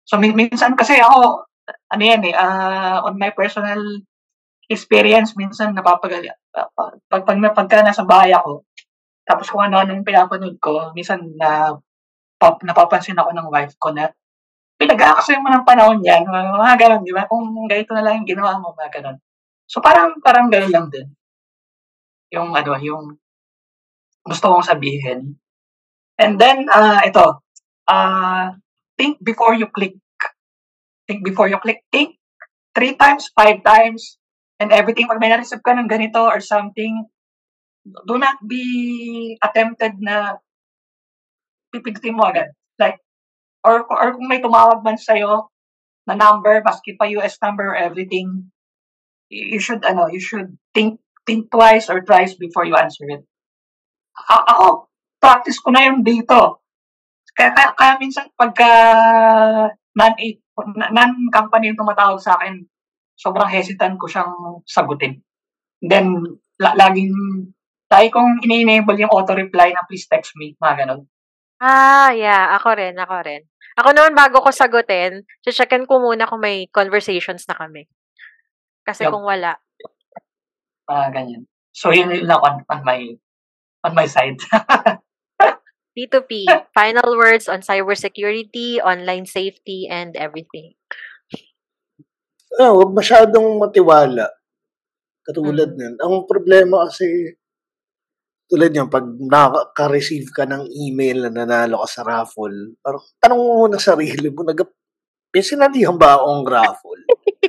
So, min- minsan kasi ako, ano yan eh, uh, on my personal experience, minsan napapagali. Uh, pag, pag, pagka nasa bahay ako, tapos kung ano-anong pinapanood ko, minsan na pap, napapansin ako ng wife ko na pinag-aaksayan mo ng panahon yan, mga ganun, di ba? Kung ganito na lang yung ginawa mo, mga ganun. So, parang, parang ganun lang din. Yung, ano, yung gusto kong sabihin. And then, uh, ito, uh, think before you click. Think before you click. Think three times, five times, and everything. Pag may na-receive ka ng ganito or something, do not be attempted na pipigtin mo agad. Like, or, or kung may tumawag man sa'yo na number, maski pa U S number or everything, you should, ano, you should think, think twice or thrice before you answer it. A- ako, practice ko na yun dito. Kaya, kaya, kaya minsan pagka non-eight, non-company yung tumatawag sa akin, sobrang hesitant ko siyang sagutin. Then, la- laging, lagi kong ini-enable yung auto-reply na please text me, mga ganun. Ah, yeah. Ako rin, ako rin. Ako naman, bago ko sagutin, checkin ko muna kung may conversations na kami. Kasi Yup. kung wala. Ah, ganyan. So, yun yun lang on, on my, on my side. P two P, final words on cybersecurity, online safety, and everything. Oh, wag masyadong matiwala. Katulad Mm. nun. Ang problema kasi, tulad yan, pag nakaka-receive ka ng email na nanalo ka sa raffle, parang tanong mo muna sarili mo, nag may sinalihan ba akong raffle?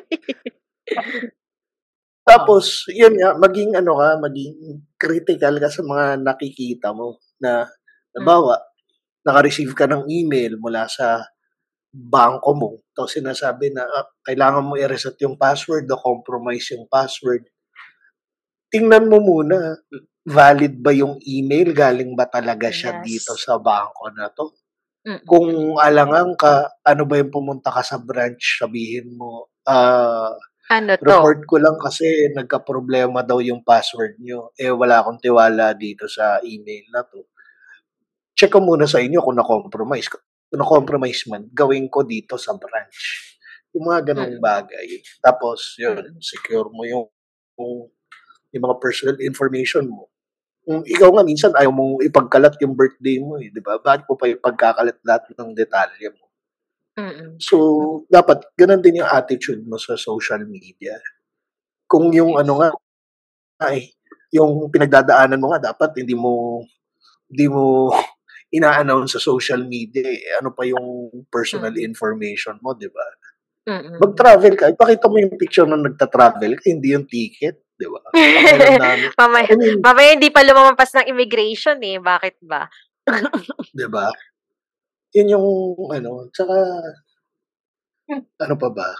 Tapos, yun nga, maging ano ka, maging critical ka sa mga nakikita mo na, nabawa, naka-receive ka ng email mula sa bangko mo. Tapos sinasabi na ah, kailangan mo i-reset yung password o compromise yung password. Tingnan mo muna, valid ba yung email? Galing ba talaga siya Yes. dito sa bangko na to? Mm-mm. Kung alangan ka, ano ba yung pumunta ka sa branch, sabihin mo, ah, Ano to? report ko lang kasi nagka-problema daw yung password nyo. Eh, wala akong tiwala dito sa email na to. Check ko muna sa inyo kung na-compromise. Kung na-compromise man, gawin ko dito sa branch. Yung mga ganong Mm-mm. bagay. Tapos, yun, Mm-mm. secure mo yung, yung, yung mga personal information mo. Kung ikaw nga, minsan ayaw mong ipagkalat yung birthday mo eh, di ba? Bakit mo pa ipagkakalat lahat ng detalye mo? Mm-mm. So, dapat ganun din yung attitude mo sa social media. Kung yung ano nga, ay, yung pinagdadaanan mo nga, dapat hindi mo, hindi mo ina-announce sa social media eh. Ano pa yung personal Mm. information mo, di ba? Mm-mm. Mag-travel ka, ipakita mo yung picture na nagta-travel ka, hindi yung ticket, di ba? Ang alam namin. mamaya, I mean, mamaya hindi pa lumampas ng immigration eh. Bakit ba? di ba? Yun yung, ano, tsaka, ano pa ba?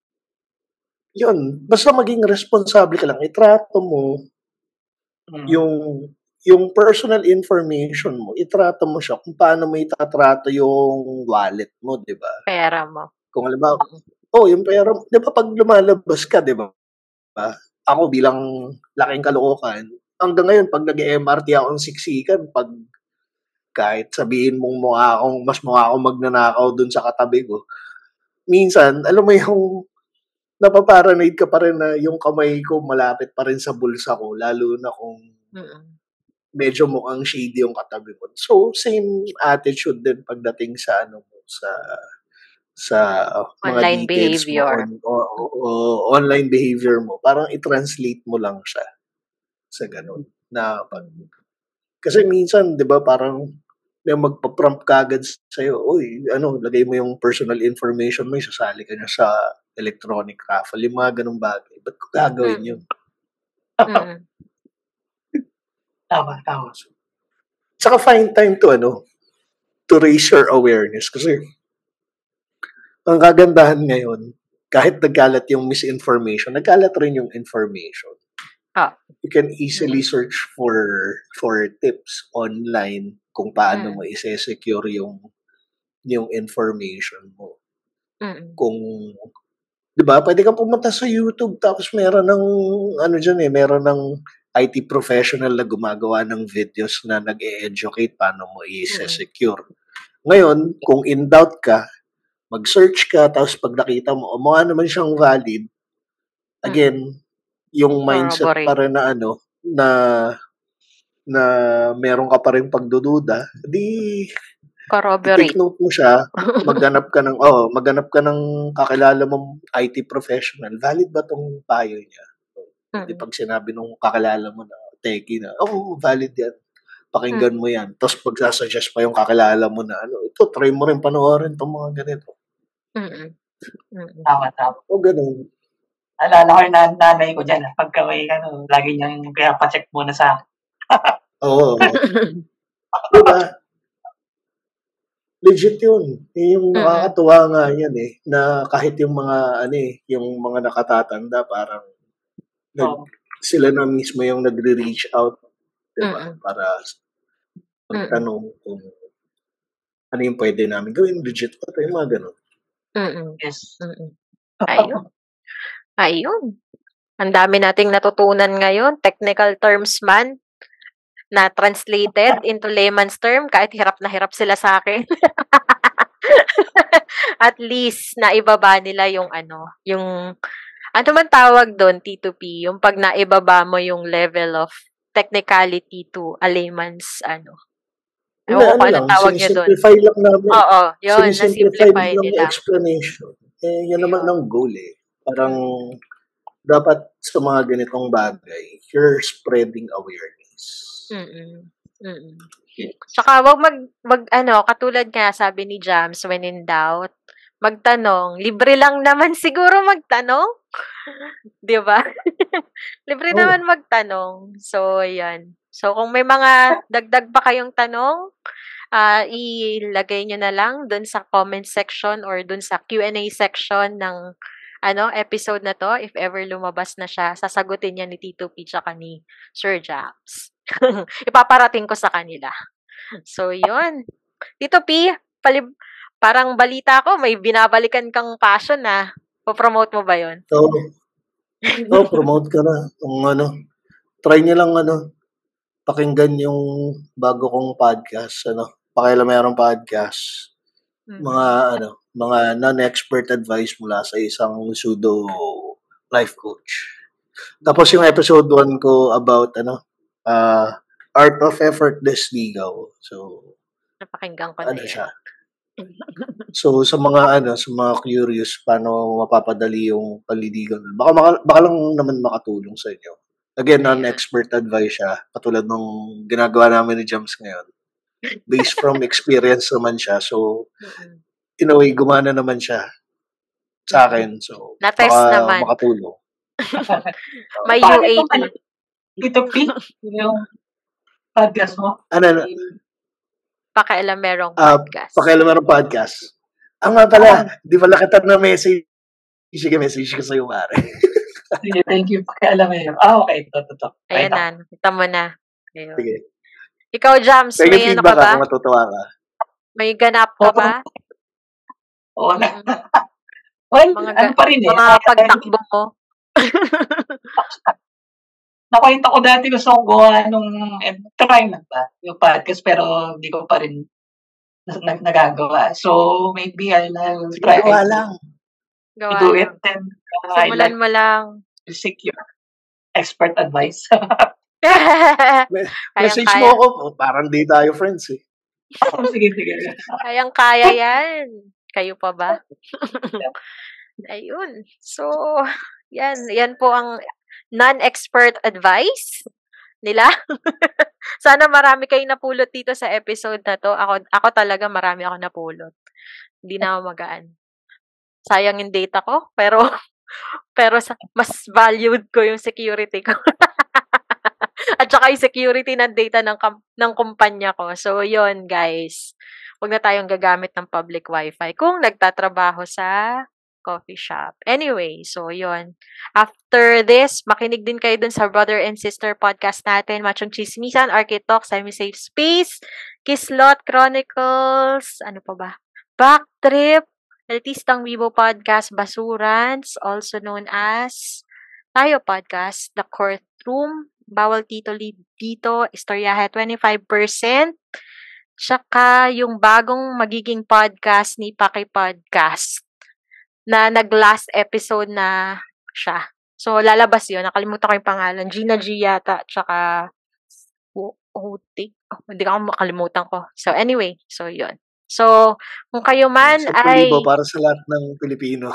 Yun, basta maging responsable ka lang, itrato mo Mm. yung yung personal information mo, itrato mo siya kung paano mo itatrato yung wallet mo, di ba? Pera mo. Kung halimbawa, oh, yung pera, di ba pag lumalabas ka, di ba? Ako bilang laking Caloocan, hanggang ngayon, pag nag-M R T akong siksikan, pag kahit sabihin mong mukha akong, mas mukha akong magnanakaw dun sa katabi ko, minsan, alam mo yung napaparanoid ka pa rin na yung kamay ko malapit pa rin sa bulsa ko, lalo na kung Mm-mm. medyo mukhang shady yung katabi mo. So, same attitude din pagdating sa ano mo, sa sa mga Online details mo behavior. on o, o, online behavior mo. Parang i-translate mo lang siya sa ganun. Na pag, kasi minsan, 'di ba, parang may magpa-prompt kagad sa'yo, uy, ano, lagay mo yung personal information mo, isasali ka na sa electronic raffle, yung mga ganung bagay. Ba't ko gagawin yun? Mm-mm. Tama, tama. Saka find time to, ano, to raise your awareness. Kasi, ang kagandahan ngayon, kahit nagkalat yung misinformation, nagkalat rin yung information. Ah. You can easily Mm. search for for tips online kung paano Mm. mo i-secure yung yung information mo. Mm. Kung, 'di ba, pwede kang pumunta sa YouTube tapos meron ng ano diyan eh, meron ng I T professional na gumagawa ng videos na nag-e-educate paano mo i-secure. Ngayon, kung in doubt ka, mag-search ka, tapos pag nakita mo, o mukha naman siyang valid, again, yung mindset Corroborate. pa rin na ano, na na meron ka pa rin pagdududa, di Corroborate. i-take note mo siya, maghanap ka ng, oh, maghanap ka ng kakilala mong I T professional. Valid ba tong payo niya? Di Mm. pag sinabi nung kakilala mo na techie na, oh, valid yan. Pakinggan mo yan. Tapos magsasuggest pa yung kakilala mo na, ano, ito, try mo rin panoorin itong mga ganito. Mm. Mm. Tama, tama. O ganun. Alala ko yung nan- nanay ko dyan. ah, Pagka may, ano, lagi niyang pinapacheck muna sa Oo. Diba? Legit yun. Eh, yung Mm. nakakatuwa nga yan eh, na kahit yung mga, ano eh, yung mga nakatatanda, parang, nag, Oo. sila na mismo yung nagre-reach out, diba? Mm. Para Mm. magtanong kung ano yung pwede namin gawin, legit pa ito, yung mga ganun. Mm. Yes. Mm. Ayun. Ayun. Ang dami nating natutunan ngayon. Technical terms man na translated into layman's term kahit hirap na hirap sila sa akin. At least naibaba nila yung ano, yung ano man tawag doon, T two P, yung pag naibaba mo yung level of technicality to a layman's ano. Hindi, Ewan ko ano kung lang, anong tawag niya doon. sinisimplify lang namin. Oo, yun, Sinisimplify na-simplify lang yung nila. explanation. Eh, yan naman Ayun. ang goal eh. Parang, dapat sa mga ganitong bagay, you're spreading awareness. Mm. Mm. Tsaka wag mag, mag ano, katulad nga sabi ni Jams, when in doubt, magtanong. Libre lang naman siguro magtanong. 'Di ba? Libre Oh. naman magtanong. So, yan. So, kung may mga dagdag pa kayong tanong, ah ilagay nyo na lang dun sa comment section or dun sa Q and A section ng ano episode na to. If ever lumabas na siya, sasagutin niya ni Tito P tsaka ni Sir Jams. Ipaparating ko sa kanila. So, yun. Tito P, palib parang balita ko, may binabalikan kang passion na. Po-promote mo ba yun? Oo. Oh, promote ka na. Kung ano, try niyo lang ano, pakinggan yung bago kong podcast, ano, Pakialamerong Podcast. Mga ano, mga non-expert advice mula sa isang pseudo life coach. Tapos yung episode one ko about ano, uh, Art of Effortless Ligaw. So, Napakinggan ko na ano yan. siya. So, sa mga ano, sa mga curious paano mapapadali yung paliligaw, baka, baka, baka lang naman makatulong sa inyo. Again, non-expert advice siya. Katulad nung ginagawa namin ni Jams ngayon. Based from experience naman siya. So, in a way, gumana naman siya sa akin. So, Na-test baka naman. makatulong. May U A T. Tito P, yung podcast mo. Ano na? Pakialamerong Uh, podcast. Pakialamerong podcast. Ang nga pala, di pala kita na message. Sige, message ko sa'yo, Mare. Sige, thank you. Pakialamerong. Ah, okay. Ito, ito, ito. Ayan na, nakita mo na. Ayun. Sige. Ikaw, Jams, Pwede may ano ka feedback ba? ako, matutuwa ka. May ganap ka ba? Oo na. Well, Mga ano ga- pa rin eh. Mga pagtakbo mo. Nakwento ko dati gusto kong gawa nung, eh, try na ba, yung podcast, pero hindi ko pa rin na- na- nagagawa. So, maybe I'll, I'll try Gawa to lang. Gawa do lang. it, and uh, I'd Simulan like mo lang. to seek your expert advice. Me- Kayang message kaya. mo ako, oh, parang di tayo friends eh. Oh, sige, sige. Kayang kaya yan. Kayo pa ba? Ayun. So, yan. Yan po ang non-expert advice nila. Sana marami kayong napulot dito sa episode na to. Ako, ako talaga marami ako napulot. Hindi na ako magaan. Sayang yung data ko, pero pero sa, mas valued ko yung security ko. At saka yung security ng data ng kam- ng kumpanya ko. So, yon guys. Huwag na tayong gagamit ng public wifi kung nagtatrabaho sa coffee shop. Anyway, so yon. After this, makinig din kayo dun sa brother and sister podcast natin, Machong Chismisan, Architalk, Semi-Safe Space, Kislot Chronicles, ano pa ba? Backtrip, Elitistang Weibo Podcast, Basurans, also known as Tayo Podcast, The Courtroom, Bawal Tito Lead Dito, Istoryahe twenty-five percent, tsaka yung bagong magiging podcast ni Paki Podcast na nag-last episode na siya. So, lalabas yun. Nakalimutan ko yung pangalan. Gina G yata, tsaka Otik. Oh, hindi ko makalimutan ko. So, anyway. So, yun. So, kung kayo man So, ay... Pulibo para sa lahat ng Pilipino.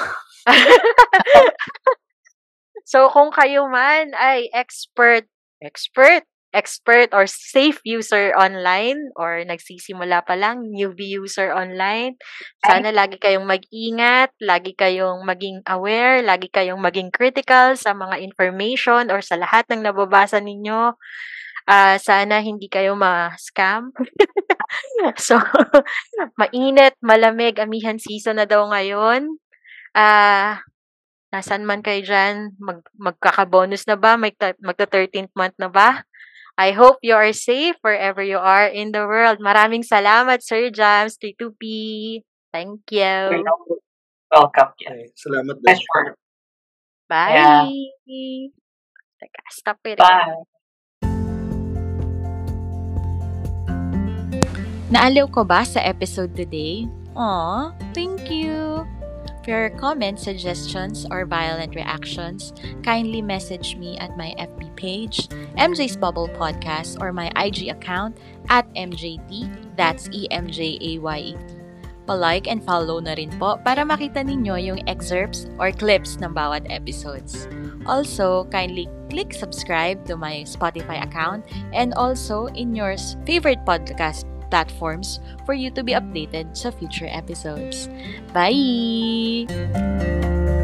So, kung kayo man ay expert, expert, expert or safe user online or nagsisimula pa lang, newbie user online, sana lagi kayong mag-ingat, lagi kayong maging aware, lagi kayong maging critical sa mga information or sa lahat ng nababasa ninyo. Uh, sana hindi kayo ma-scam. So, mainit, malamig, amihan season na daw ngayon. Ah... Uh, Nasaan man kayo dyan? Mag, magkaka-bonus na ba? Mag, magta-thirteenth month na ba? I hope you are safe wherever you are in the world. Maraming salamat, Sir Jams, T two P. Thank you. Welcome. Yeah. Okay, salamat din. Bye. Yeah. Teka, stop it. Bye. Naaliw ko ba sa episode today? Aw, thank you! For your comments, suggestions, or violent reactions, kindly message me at my F B page, M J's Bubble Podcast, or my I G account at M J T, that's E M J A Y E T. Pa-like and follow na rin po para makita ninyo yung excerpts or clips ng bawat episodes. Also, kindly click subscribe to my Spotify account and also in your favorite podcast platforms for you to be updated sa future episodes. Bye!